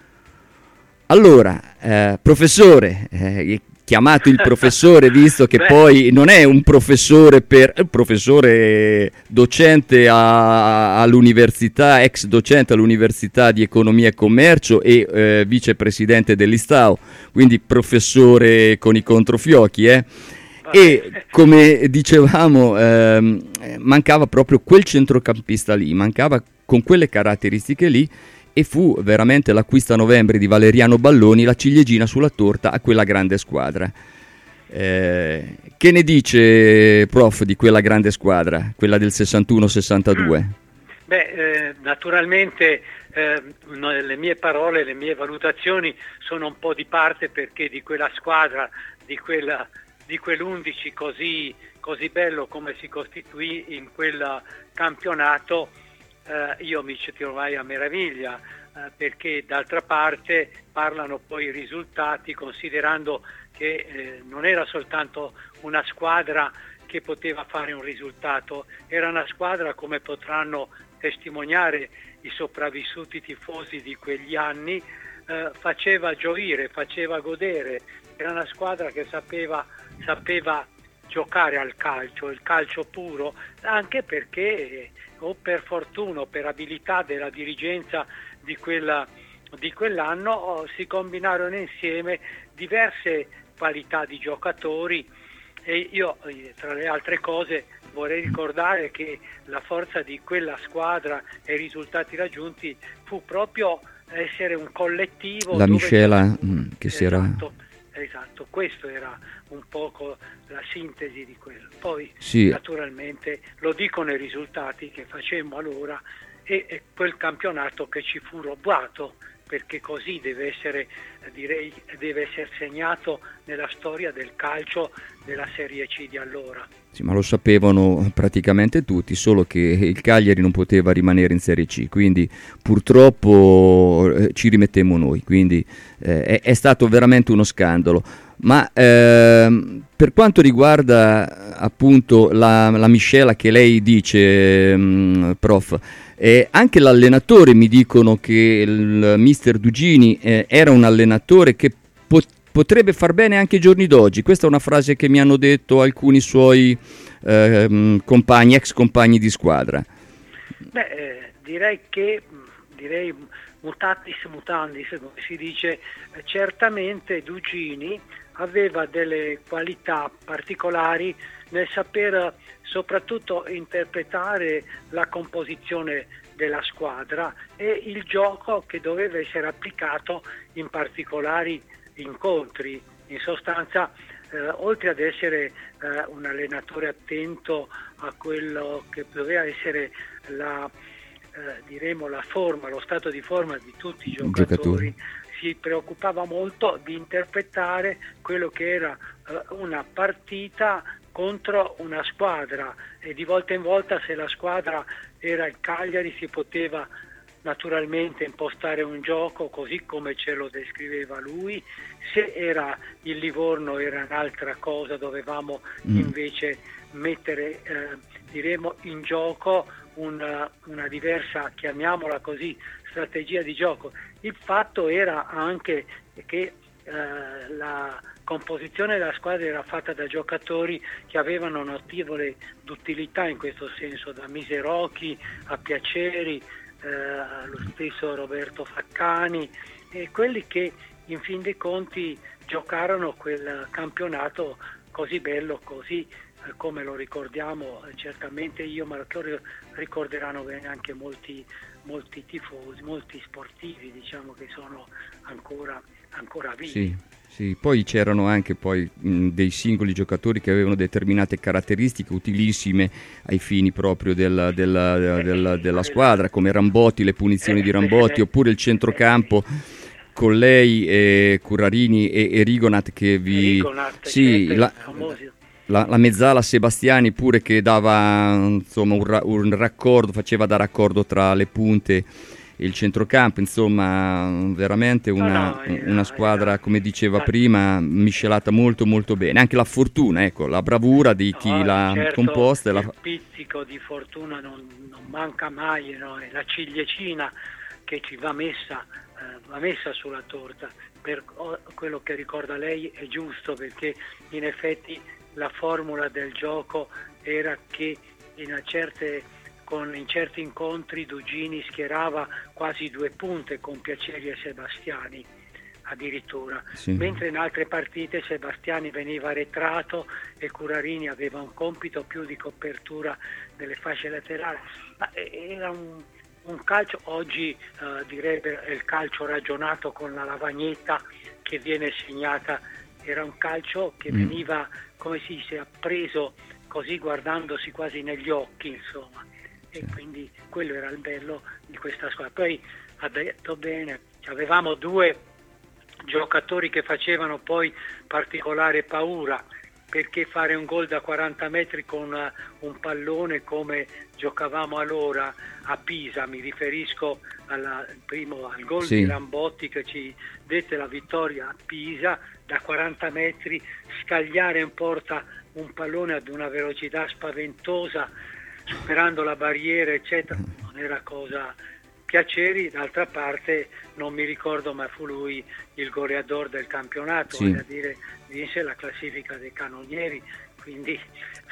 Allora, eh, professore, eh, chiamato il professore visto che Beh. poi non è un professore per eh, professore docente a, all'università, ex docente all'università di economia e commercio e eh, vicepresidente dell'Istao, quindi professore con i controfiocchi, eh. E come dicevamo ehm, mancava proprio quel centrocampista lì, mancava con quelle caratteristiche lì, e fu veramente l'acquisto a novembre di Valeriano Balloni la ciliegina sulla torta a quella grande squadra. Eh, che ne dice, prof, di quella grande squadra, quella del sessantuno sessantadue? Beh, eh, naturalmente eh, no, le mie parole, le mie valutazioni sono un po' di parte, perché di quella squadra, di quella di quell'undici così, così bello come si costituì in quel campionato, Uh, io mi ci trovai a meraviglia, uh, perché d'altra parte parlano poi i risultati, considerando che eh, non era soltanto una squadra che poteva fare un risultato, era una squadra, come potranno testimoniare i sopravvissuti tifosi di quegli anni, uh, faceva gioire, faceva godere, era una squadra che sapeva, sapeva giocare al calcio, il calcio puro, anche perché o per fortuna o per abilità della dirigenza di, quella, di quell'anno oh, si combinarono insieme diverse qualità di giocatori, e io tra le altre cose vorrei ricordare che la forza di quella squadra e i risultati raggiunti fu proprio essere un collettivo. La dove miscela mm, che esatto, si era... Esatto, questo era un poco la sintesi di quello. Poi Sì. naturalmente lo dicono i risultati che facemmo allora e, e quel campionato che ci fu rubato, perché così deve essere, direi, deve essere segnato nella storia del calcio della Serie C di allora. Sì, ma lo sapevano praticamente tutti, solo che il Cagliari non poteva rimanere in Serie C, quindi purtroppo eh, ci rimettemmo noi, quindi eh, è, è stato veramente uno scandalo. Ma ehm, per quanto riguarda appunto la, la miscela che lei dice, mh, prof, eh, anche l'allenatore, mi dicono che il mister Dugini eh, era un allenatore che pot- potrebbe far bene anche ai giorni d'oggi. Questa è una frase che mi hanno detto alcuni suoi eh, compagni, ex compagni di squadra. Beh, eh, direi che, direi mutatis mutandis, come si dice, eh, certamente Dugini aveva delle qualità particolari nel saper soprattutto interpretare la composizione della squadra e il gioco che doveva essere applicato in particolari incontri. In sostanza, eh, oltre ad essere eh, un allenatore attento a quello che doveva essere la, eh, diremo, la forma, lo stato di forma di tutti i giocatori, giocatori. si preoccupava molto di interpretare quello che era eh, una partita contro una squadra, e di volta in volta, se la squadra era il Cagliari, si poteva naturalmente impostare un gioco così come ce lo descriveva lui. Se era il Livorno era un'altra cosa, dovevamo mm. invece mettere eh, diremo in gioco una, una diversa, chiamiamola così, strategia di gioco. Il fatto era anche che eh, la composizione della squadra era fatta da giocatori che avevano notevole d'utilità in questo senso, da Miserocchi a Piaceri, eh, lo stesso Roberto Faccani, e quelli che in fin dei conti giocarono quel campionato così bello, così eh, come lo ricordiamo eh, certamente io, ma lo ricorderanno bene anche molti, molti tifosi, molti sportivi, diciamo, che sono ancora, ancora vivi. Sì. Sì, poi c'erano anche poi mh, dei singoli giocatori che avevano determinate caratteristiche utilissime ai fini proprio della, della, della, della, della squadra, come Rambotti, le punizioni di Rambotti, oppure il centrocampo con lei, e Currarini e, e Rigonat che vi... Rigonat, sì, la, la, la mezzala Sebastiani pure che dava insomma un, ra, un raccordo, faceva da raccordo tra le punte il centrocampo, insomma veramente una, no, no, una squadra, come diceva prima, miscelata molto molto bene. Anche la fortuna, ecco, la bravura di chi no, l'ha certo, composta. Il la... pizzico di fortuna non, non manca mai, no? È la ciliegina che ci va messa, eh, va messa sulla torta. Per quello che ricorda lei è giusto, perché in effetti la formula del gioco era che in certe... Con, in certi incontri Dugini schierava quasi due punte con Piaceri e Sebastiani addirittura, sì. Mentre in altre partite Sebastiani veniva arretrato e Currarini aveva un compito più di copertura delle fasce laterali. Ma era un, un calcio, oggi eh, direbbe è il calcio ragionato con la lavagnetta che viene segnata, era un calcio che mm. veniva, come si dice, appreso così guardandosi quasi negli occhi, insomma. E quindi quello era il bello di questa squadra. Poi ha detto bene, avevamo due giocatori che facevano poi particolare paura, perché fare un gol da quaranta metri con un pallone come giocavamo allora a Pisa, mi riferisco alla, primo, al gol sì. di Rambotti che ci dette la vittoria a Pisa, da quaranta metri scagliare in porta un pallone ad una velocità spaventosa, superando la barriera eccetera, non era cosa. Piaceri d'altra parte non mi ricordo, ma fu lui il goleador del campionato, sì. Vale a dire vinse la classifica dei cannonieri, quindi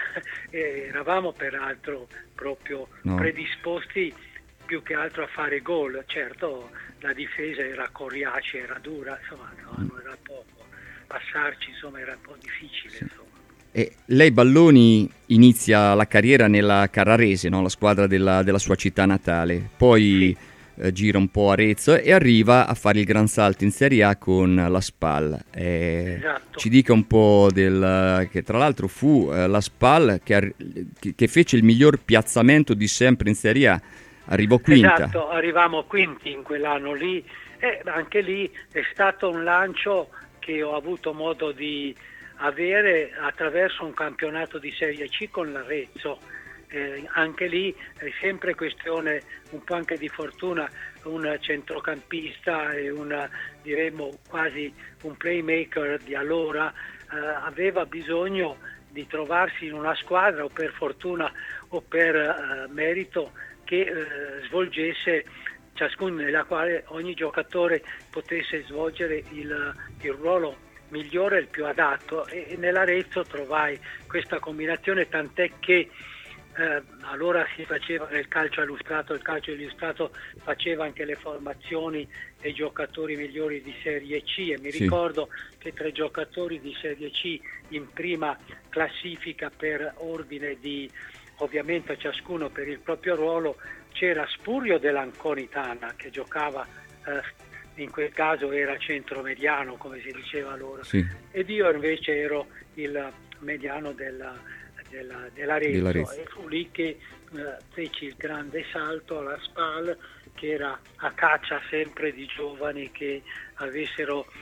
eh, eravamo peraltro proprio no. predisposti più che altro a fare gol. Certo la difesa era coriacea, era dura, insomma no, non era poco, passarci insomma era un po' difficile, sì. insomma. E lei Balloni inizia la carriera nella Carrarese, no? La squadra della, della sua città natale, poi sì. eh, gira un po' a Arezzo e arriva a fare il gran salto in Serie A con la Spal. Eh, esatto. Ci dica un po' del che tra l'altro fu eh, la Spal che, che, che fece il miglior piazzamento di sempre in Serie A, arrivò quinta. Esatto, arrivavamo quinti in quell'anno lì e anche lì è stato un lancio che ho avuto modo di avere attraverso un campionato di Serie C con l'Arezzo. Eh, anche lì è sempre questione un po' anche di fortuna, un centrocampista e un, diremmo quasi un playmaker di allora eh, aveva bisogno di trovarsi in una squadra, o per fortuna o per eh, merito, che eh, svolgesse ciascuno, nella quale ogni giocatore potesse svolgere il, il ruolo migliore, il più adatto, e nell'Arezzo trovai questa combinazione, tant'è che eh, allora si faceva nel calcio illustrato, il calcio illustrato faceva anche le formazioni dei giocatori migliori di Serie C e mi sì. ricordo che tra i giocatori di Serie C in prima classifica per ordine di, ovviamente ciascuno per il proprio ruolo, c'era Spurio dell'Anconitana che giocava eh, in quel caso era centromediano, come si diceva allora, sì. ed io invece ero il mediano della, della, dell'Arezzo, dell'Arezzo, e fu lì che eh, feci il grande salto alla Spal, che era a caccia sempre di giovani che avessero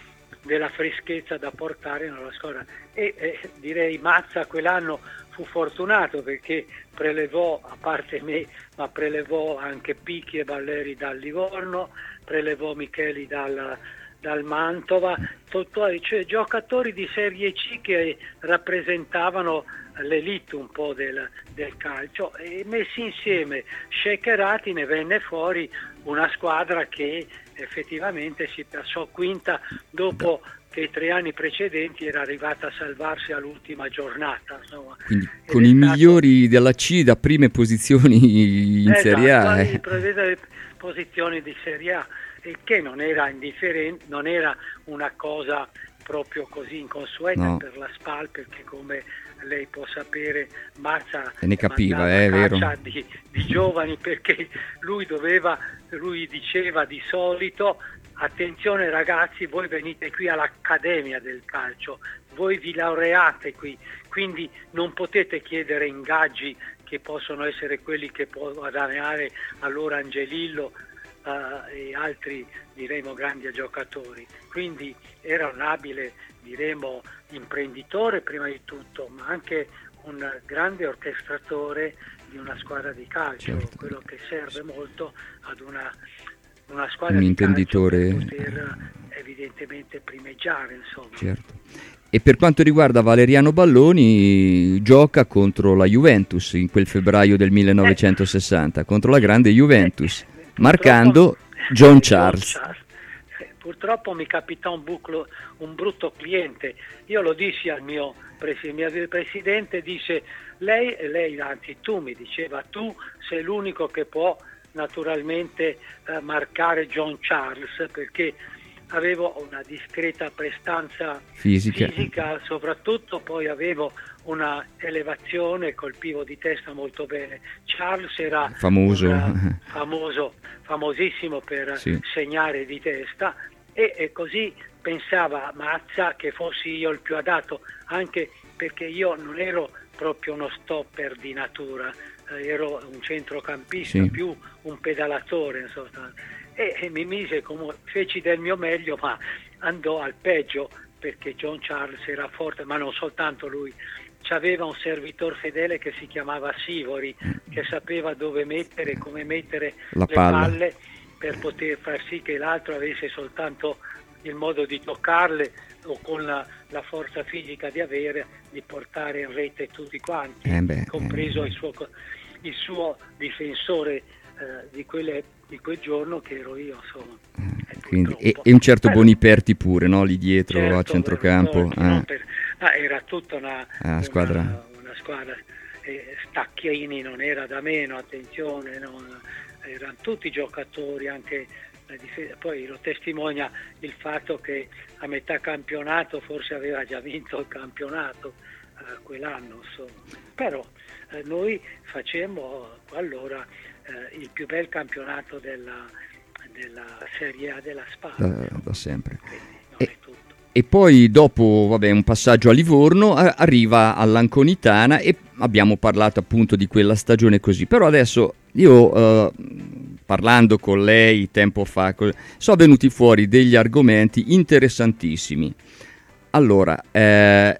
della freschezza da portare nella squadra. E eh, direi Mazza quell'anno fu fortunato perché prelevò, a parte me, ma prelevò anche Picchi e Balleri dal Livorno, prelevò Micheli dal, dal Mantova, tutto, cioè giocatori di Serie C che rappresentavano l'elite un po' del, del calcio, e messi insieme, shakerati, ne venne fuori una squadra che effettivamente si passò quinta dopo che i tre anni precedenti era arrivata a salvarsi all'ultima giornata, insomma. Quindi con i stato... migliori della C da prime posizioni in esatto, Serie A. Eh. Le posizioni di Serie A, il che non era indifferente, non era una cosa proprio così inconsueta, no, per la Spal, perché come lei può sapere Mazza e ne capiva, è vero, di, di giovani, perché lui doveva, lui diceva di solito: attenzione ragazzi, voi venite qui all'Accademia del Calcio, voi vi laureate qui, quindi non potete chiedere ingaggi che possono essere quelli che può guadagnare allora Angelillo uh, e altri, diremo, grandi giocatori. Quindi era un abile, diremo, imprenditore prima di tutto, ma anche un grande orchestratore di una squadra di calcio, certo, quello che serve molto ad una una squadra un di intenditore calcio per poter evidentemente primeggiare, insomma. Certo. E per quanto riguarda Valeriano Balloni, gioca contro la Juventus in quel febbraio del millenovecentosessanta, eh. contro la grande Juventus, eh, marcando John Charles. John Charles. Eh, purtroppo mi capitò un, buclo, un brutto cliente. Io lo dissi al mio, pres- mio presidente, dice lei, lei anzi tu, mi diceva, tu sei l'unico che può naturalmente eh, marcare John Charles, perché avevo una discreta prestanza fisica. fisica, soprattutto poi avevo una elevazione, colpivo di testa molto bene. Charles era famoso, un, famoso famosissimo per sì. segnare di testa, e, e così pensava Mazza che fossi io il più adatto, anche perché io non ero proprio uno stopper di natura, ero un centrocampista, sì. più un pedalatore, insomma. E, e mi mise come feci del mio meglio, ma andò al peggio, perché John Charles era forte, ma non soltanto lui, c'aveva un servitor fedele che si chiamava Sivori, che sapeva dove mettere, come mettere la le palla. palle per poter far sì che l'altro avesse soltanto il modo di toccarle, o con la, la forza fisica di avere, di portare in rete tutti quanti, eh beh, compreso eh. il suo il suo difensore eh, di, quelle, di quel giorno, che ero io, insomma. E, quindi, e, e un certo Però, Boniperti pure, no? Lì dietro, certo, a centrocampo. Eh. Per, ah, era tutta una, ah, una squadra, una squadra eh, Stacchiini non era da meno, attenzione, non, erano tutti giocatori, anche la difesa. Poi lo testimonia il fatto che a metà campionato forse aveva già vinto il campionato eh, quell'anno, insomma. Però eh, noi facemmo allora eh, il più bel campionato della, della Serie A della Spal, da, da sempre. E, e poi dopo, vabbè, un passaggio a Livorno, eh, arriva all'Anconitana, e abbiamo parlato appunto di quella stagione così. Però adesso io eh, parlando con lei tempo fa, co- sono venuti fuori degli argomenti interessantissimi. Allora, eh,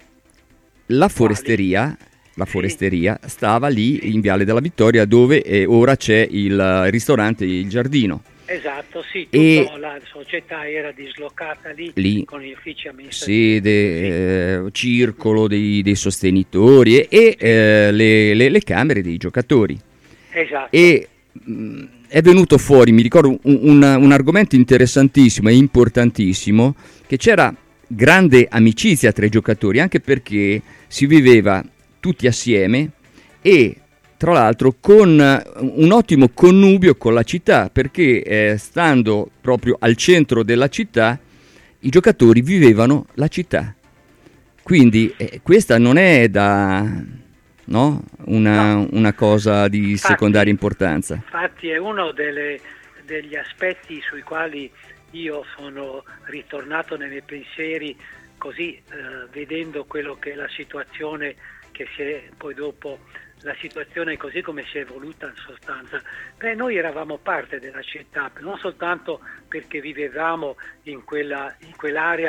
la foresteria, la foresteria sì. stava lì in Viale della Vittoria, dove eh, ora c'è il ristorante Il Giardino. Esatto, sì, tutta e la società era dislocata lì, lì con gli uffici amministrativi. Sede, eh, circolo dei, dei sostenitori e, e eh, le, le, le camere dei giocatori. Esatto. E mh, è venuto fuori, mi ricordo, un, un, un argomento interessantissimo e importantissimo, che c'era grande amicizia tra i giocatori, anche perché si viveva tutti assieme e tra l'altro con un ottimo connubio con la città, perché eh, stando proprio al centro della città i giocatori vivevano la città. Quindi eh, questa non è da no? Una, no. una cosa di infatti, secondaria importanza. Infatti è uno delle, degli aspetti sui quali io sono ritornato nei miei pensieri, così eh, vedendo quello che è la situazione che si è poi dopo, la situazione così come si è evoluta in sostanza. Beh, noi eravamo parte della città, non soltanto perché vivevamo in quella in quell'area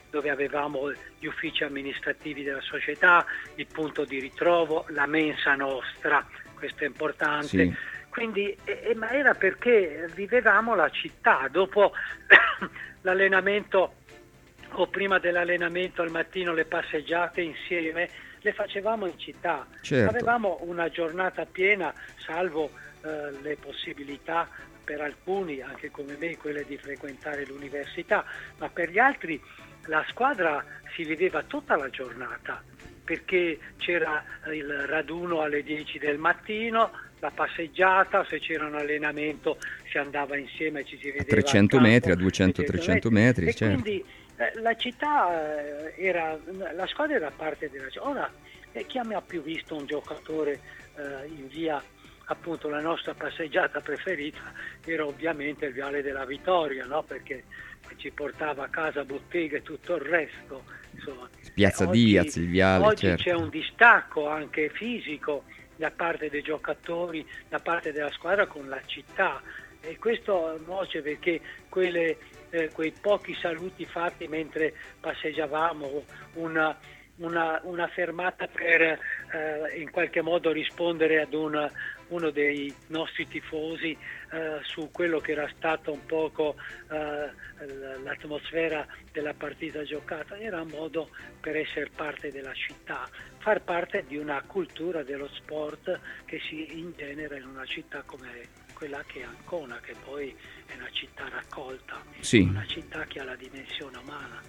dove avevamo gli uffici amministrativi della società, il punto di ritrovo, la mensa nostra, questo è importante. Sì. Quindi, eh, ma era perché vivevamo la città. Dopo l'allenamento o prima dell'allenamento al mattino le passeggiate insieme le facevamo in città. Certo. Avevamo una giornata piena, salvo eh, le possibilità per alcuni, anche come me, quelle di frequentare l'università, ma per gli altri la squadra si viveva tutta la giornata, perché c'era il raduno alle dieci del mattino, la passeggiata, se c'era un allenamento si andava insieme, ci si vedeva A trecento al campo, metri, a duecento trecento metri, e certo. quindi eh, la città eh, era, la squadra era parte della città. Ora, eh, chi ha mai più visto un giocatore eh, in via, appunto la nostra passeggiata preferita era ovviamente il Viale della Vittoria, no? Perché ci portava a casa bottega e tutto il resto. Insomma, Piazza oggi, Diaz, il Viale, oggi certo. c'è un distacco anche fisico da parte dei giocatori, da parte della squadra con la città, e questo nuoce perché quelle, eh, quei pochi saluti fatti mentre passeggiavamo, una, una, una fermata per eh, in qualche modo rispondere ad un, uno dei nostri tifosi eh, su quello che era stato un poco eh, l'atmosfera della partita giocata, era un modo per essere parte della città, far parte di una cultura dello sport che si ingenera in una città come quella che è Ancona, che poi è una città raccolta, Sì. una città che ha la dimensione umana.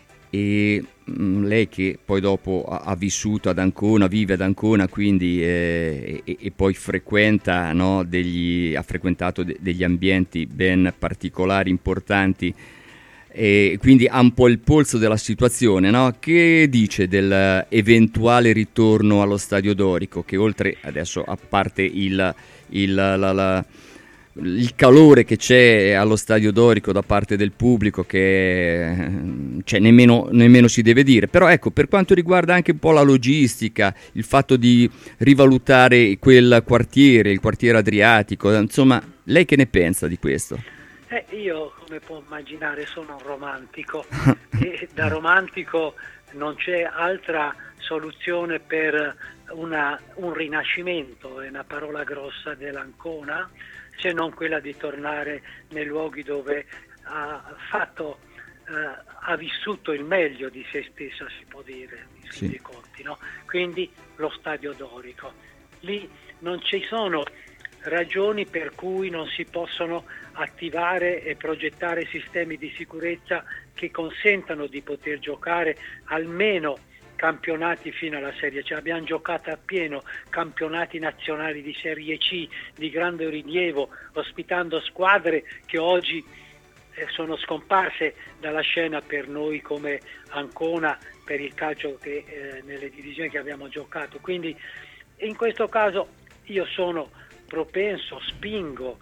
E mh, lei che poi dopo ha, ha vissuto ad Ancona, vive ad Ancona, quindi eh, e, e poi frequenta, no, degli, ha frequentato de- degli ambienti ben particolari, importanti, e quindi ha un po' il polso della situazione, no? Che dice dell'eventuale ritorno allo Stadio Dorico, che oltre adesso, a parte il, il, la, la, il calore che c'è allo Stadio Dorico da parte del pubblico, che cioè, nemmeno, nemmeno si deve dire, però ecco, per quanto riguarda anche un po' la logistica, il fatto di rivalutare quel quartiere, il quartiere adriatico, insomma, lei che ne pensa di questo? Eh, io, come può immaginare, sono un romantico e da romantico non c'è altra soluzione per una, un rinascimento, è una parola grossa dell'Ancona, se non quella di tornare nei luoghi dove ha fatto, eh, ha vissuto il meglio di se stessa, si può dire, in fin dei conti, no? Quindi lo Stadio Dorico. Lì non ci sono ragioni per cui non si possono attivare e progettare sistemi di sicurezza che consentano di poter giocare almeno campionati fino alla Serie C. Abbiamo giocato a pieno campionati nazionali di Serie C di grande rilievo, ospitando squadre che oggi eh, sono scomparse dalla scena per noi come Ancona, per il calcio che eh, nelle divisioni che abbiamo giocato. Quindi in questo caso io sono propenso, spingo,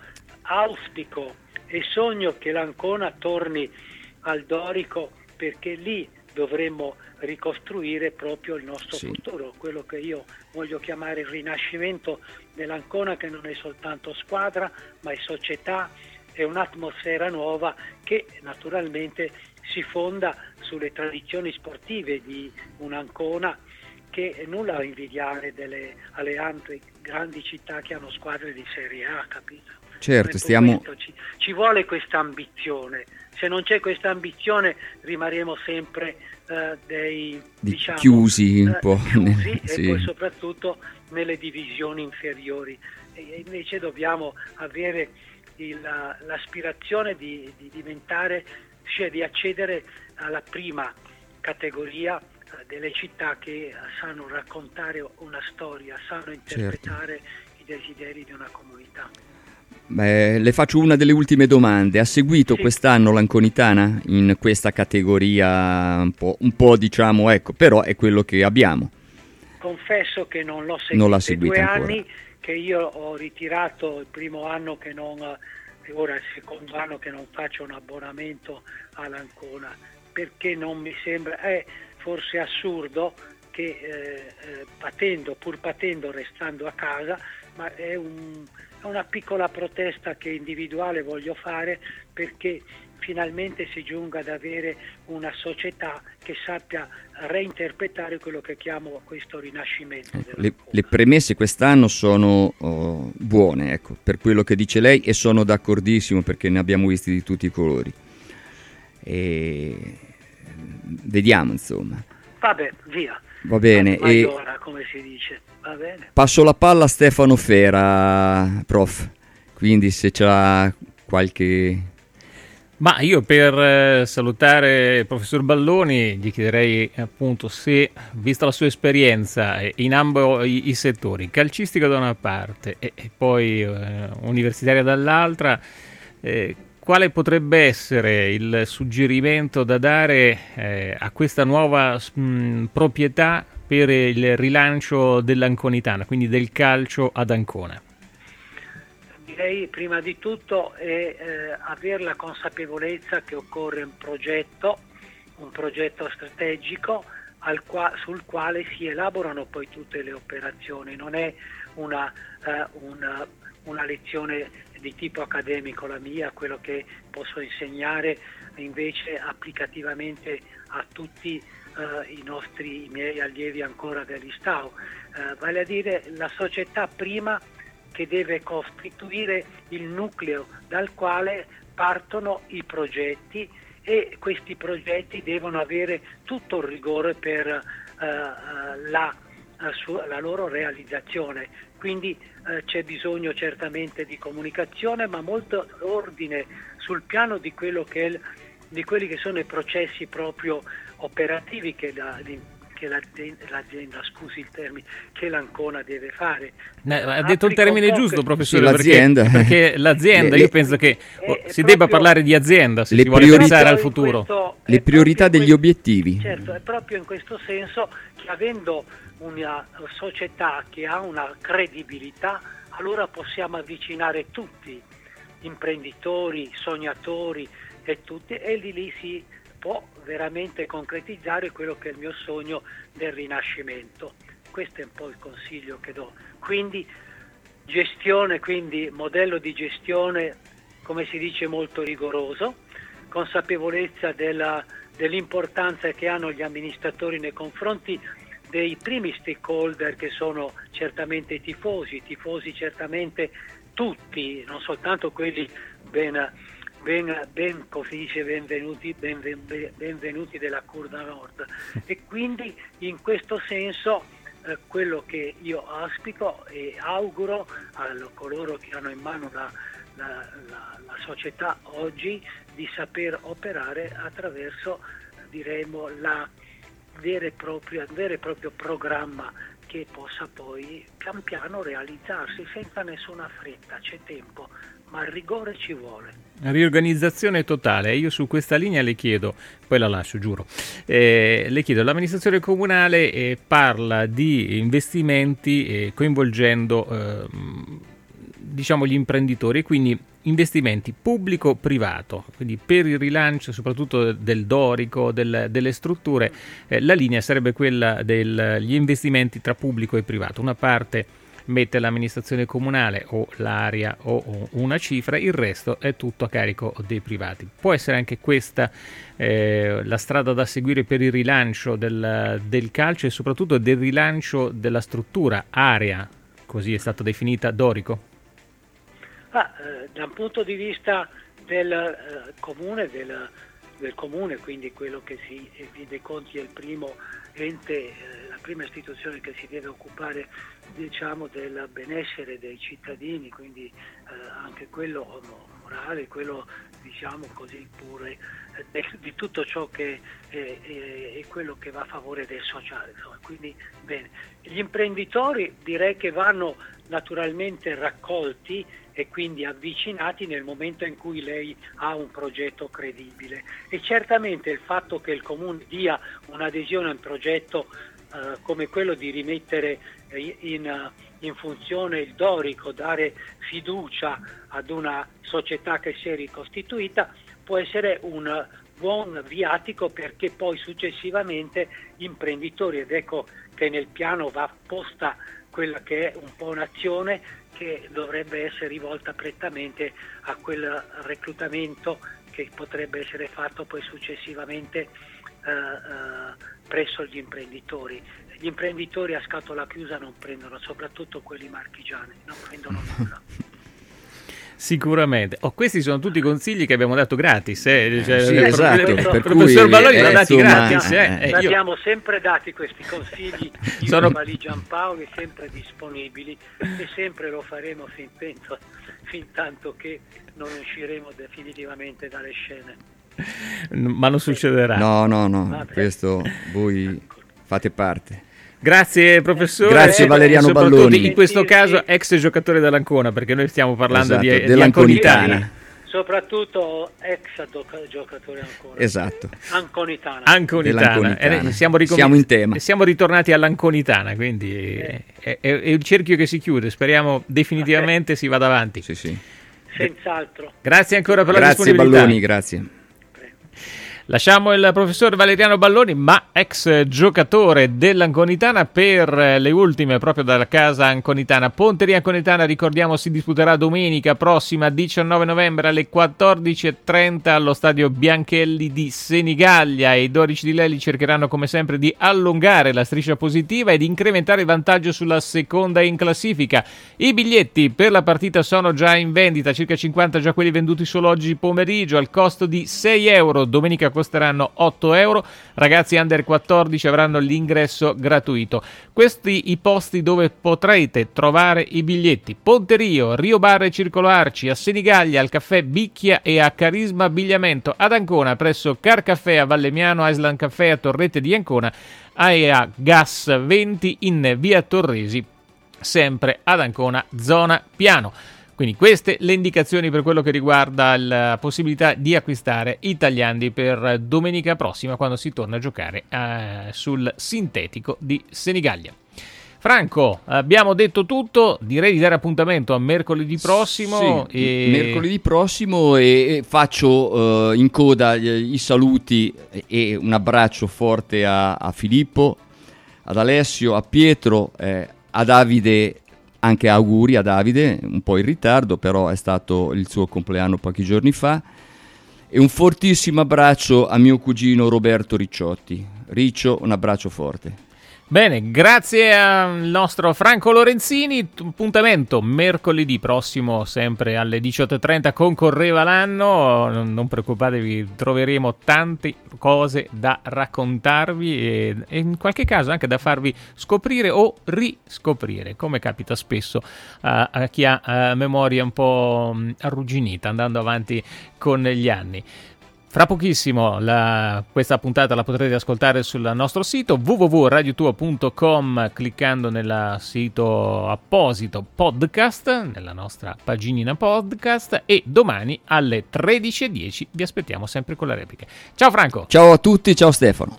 auspico e sogno che l'Ancona torni al Dorico, perché lì dovremmo ricostruire proprio il nostro sì. futuro, quello che io voglio chiamare il rinascimento dell'Ancona, che non è soltanto squadra ma è società, è un'atmosfera nuova che naturalmente si fonda sulle tradizioni sportive di un'Ancona che è nulla a invidiare delle, alle altre grandi città che hanno squadre di Serie A, capito? Certo, stiamo... Ci, ci vuole questa ambizione, se non c'è questa ambizione rimarremo sempre eh, dei diciamo, chiusi un eh, po'. chiusi sì. E poi soprattutto nelle divisioni inferiori. E invece dobbiamo avere il, l'aspirazione di, di diventare, cioè di accedere alla prima categoria delle città che sanno raccontare una storia, sanno interpretare certo. i desideri di una comunità. Beh, le faccio una delle ultime domande. Ha seguito sì. quest'anno l'Anconitana in questa categoria un po', un po' diciamo, ecco, però è quello che abbiamo. Confesso che non l'ho seguita. Non l'ha seguita due ancora. Anni che io ho ritirato, il primo anno che non, ora il secondo anno che non faccio un abbonamento all'Ancona, perché non mi sembra, è forse assurdo che eh, eh, patendo, pur patendo, restando a casa, ma è, un, è una piccola protesta che individuale voglio fare, perché finalmente si giunga ad avere una società che sappia reinterpretare quello che chiamo questo rinascimento. Le, le premesse quest'anno sono oh, buone, ecco, per quello che dice lei, e sono d'accordissimo perché ne abbiamo visti di tutti i colori. E vediamo, insomma. Vabbè, via. Va bene. E ora, come si dice. Va bene. Passo la palla a Stefano Fera, prof. Quindi se c'ha qualche... Ma io per eh, salutare il professor Balloni gli chiederei appunto se, vista la sua esperienza in ambo i, i settori, calcistica da una parte e, e poi eh, universitaria dall'altra, eh, quale potrebbe essere il suggerimento da dare eh, a questa nuova mh, proprietà per il rilancio dell'Anconitana, quindi del calcio ad Ancona? Direi prima di tutto è eh, avere la consapevolezza che occorre un progetto, un progetto strategico al qua, sul quale si elaborano poi tutte le operazioni. Non è una, eh, una, una lezione di tipo accademico la mia, quello che posso insegnare invece applicativamente a tutti eh, i nostri i miei allievi ancora dell'Istau. Eh, vale a dire la società prima che deve costituire il nucleo dal quale partono i progetti, e questi progetti devono avere tutto il rigore per uh, la, uh, la loro realizzazione. Quindi uh, c'è bisogno certamente di comunicazione, ma molto ordine sul piano di quello che è il, di quelli che sono i processi proprio operativi che la, che l'azienda, l'azienda, scusi il termine, che l'Ancona deve fare. No, ha detto il termine giusto, professore, sì, l'azienda. Perché, perché l'azienda, io penso che è, si è debba proprio, parlare di azienda se le si vuole pensare al futuro. Questo, le priorità degli questo, obiettivi. Certo, è proprio in questo senso che avendo una società che ha una credibilità, allora possiamo avvicinare tutti, imprenditori, sognatori e tutti, e lì, lì si può veramente concretizzare quello che è il mio sogno del rinascimento. Questo è un po' il consiglio che do. Quindi gestione, quindi modello di gestione, come si dice, molto rigoroso, consapevolezza della, dell'importanza che hanno gli amministratori nei confronti dei primi stakeholder, che sono certamente i tifosi, i tifosi certamente tutti, non soltanto quelli ben Ben, ben, come si dice, benvenuti, benven, benvenuti della Curda Nord. E quindi in questo senso eh, quello che io auspico e auguro a coloro che hanno in mano la, la, la, la società oggi di saper operare attraverso, diremo, la vera e propria, il vero e proprio programma che possa poi pian piano realizzarsi senza nessuna fretta. C'è tempo, ma il rigore ci vuole. Riorganizzazione totale. Io su questa linea le chiedo, poi la lascio, giuro, eh, le chiedo, l'amministrazione comunale eh, parla di investimenti eh, coinvolgendo eh, diciamo gli imprenditori, quindi investimenti pubblico-privato, quindi per il rilancio soprattutto del dorico, del, delle strutture, eh, la linea sarebbe quella degli investimenti tra pubblico e privato. Una parte mette l'amministrazione comunale o l'area o, o una cifra, il resto è tutto a carico dei privati. Può essere anche questa eh, la strada da seguire per il rilancio del, del calcio e soprattutto del rilancio della struttura area, così è stata definita, dorico? Ah, eh, da un punto di vista del eh, comune, del, del comune, quindi quello che si vede conti è il primo ente, eh, la prima istituzione che si deve occupare, diciamo, del benessere dei cittadini, quindi eh, anche quello morale, quello, diciamo così, pure eh, di tutto ciò che è, è, è quello che va a favore del sociale, insomma. Quindi bene, gli imprenditori direi che vanno naturalmente raccolti e quindi avvicinati nel momento in cui lei ha un progetto credibile, e certamente il fatto che il comune dia un'adesione a un progetto eh, come quello di rimettere in, in funzione il dorico, dare fiducia ad una società che si è ricostituita, può essere un buon viatico perché poi successivamente gli imprenditori, ed ecco che nel piano va posta quella che è un po' un'azione che dovrebbe essere rivolta prettamente a quel reclutamento che potrebbe essere fatto poi successivamente eh, eh, presso gli imprenditori. Gli imprenditori a scatola chiusa non prendono, soprattutto quelli marchigiani, non prendono nulla. Sicuramente. Oh, questi sono tutti consigli che abbiamo dato gratis. Eh? Cioè, sì, il esatto, il per professor cui, Balloni eh, l'ha dati insomma, gratis. Eh? eh, Eh, io- Abbiamo sempre dati questi consigli, io Sono- e Valli Giampaoli, sempre disponibili, e sempre lo faremo fin, penso, fin tanto che non usciremo definitivamente dalle scene. Ma non succederà. No, no, no, Vabbè. questo voi fate parte. Grazie professore. Grazie, E Valeriano soprattutto Balloni. in questo caso ex giocatore dell'Ancona, perché noi stiamo parlando Esatto, di, di dell'Anconitana. Anconitana. Soprattutto ex doca- giocatore ancora. Esatto. Anconitana. Anconitana. Dell'Anconitana. Eh, siamo, ricom- Siamo in tema. siamo ritornati all'Anconitana, quindi è, è- è il cerchio che si chiude. Speriamo definitivamente si vada avanti. Sì, sì. Senz'altro. Grazie ancora per la Grazie disponibilità. Balloni, grazie. Lasciamo il professor Valeriano Balloni, ma ex giocatore dell'Anconitana, per le ultime proprio dalla casa anconitana. Ponteria Anconitana, ricordiamo, si disputerà domenica prossima, diciannove novembre, alle quattordici e trenta allo stadio Bianchelli di Senigallia. I dodici di Lelli cercheranno come sempre di allungare la striscia positiva e di incrementare il vantaggio sulla seconda in classifica. I biglietti per la partita sono già in vendita, circa cinquanta già quelli venduti solo oggi pomeriggio, al costo di sei euro. Domenica costeranno otto euro. Ragazzi under quattordici avranno l'ingresso gratuito. Questi i posti dove potrete trovare i biglietti: Ponterio, Rio Barre Circolo Arci, a Senigallia al caffè Bicchia e a Carisma Abbigliamento, ad Ancona presso Car Caffè a Vallemmiano, Island Caffè a Torrette di Ancona e a Gas venti in via Torresi, sempre ad Ancona, zona piano. Quindi queste le indicazioni per quello che riguarda la possibilità di acquistare i tagliandi per domenica prossima, quando si torna a giocare eh, sul sintetico di Senigallia. Franco, abbiamo detto tutto, direi di dare appuntamento a mercoledì prossimo. Sì, e... mercoledì prossimo e, e faccio uh, in coda gli, i saluti e, e un abbraccio forte a, a Filippo, ad Alessio, a Pietro, eh, a Davide. Anche auguri a Davide, un po' in ritardo, però è stato il suo compleanno pochi giorni fa. E un fortissimo abbraccio a mio cugino Roberto Ricciotti. Riccio, un abbraccio forte. Bene, grazie al nostro Franco Lorenzini. Appuntamento mercoledì prossimo, sempre alle diciotto e trenta, concorreva l'anno. Non, non preoccupatevi, troveremo tante cose da raccontarvi e, e in qualche caso anche da farvi scoprire o riscoprire, come capita spesso a, a chi ha a memoria un po' arrugginita andando avanti con gli anni. Fra pochissimo la, questa puntata la potrete ascoltare sul nostro sito w w w punto radio tua punto com, cliccando nel sito apposito podcast, nella nostra paginina podcast, e domani alle tredici e dieci vi aspettiamo sempre con le repliche. Ciao Franco! Ciao a tutti, ciao Stefano!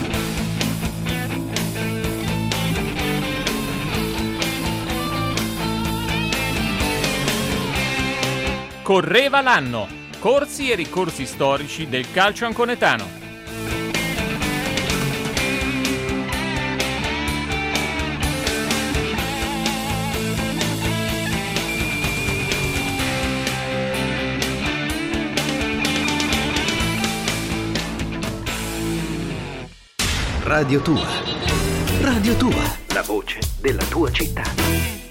Correva l'anno! Corsi e ricorsi storici del calcio anconetano. Radio Tua. Radio Tua. La voce della tua città.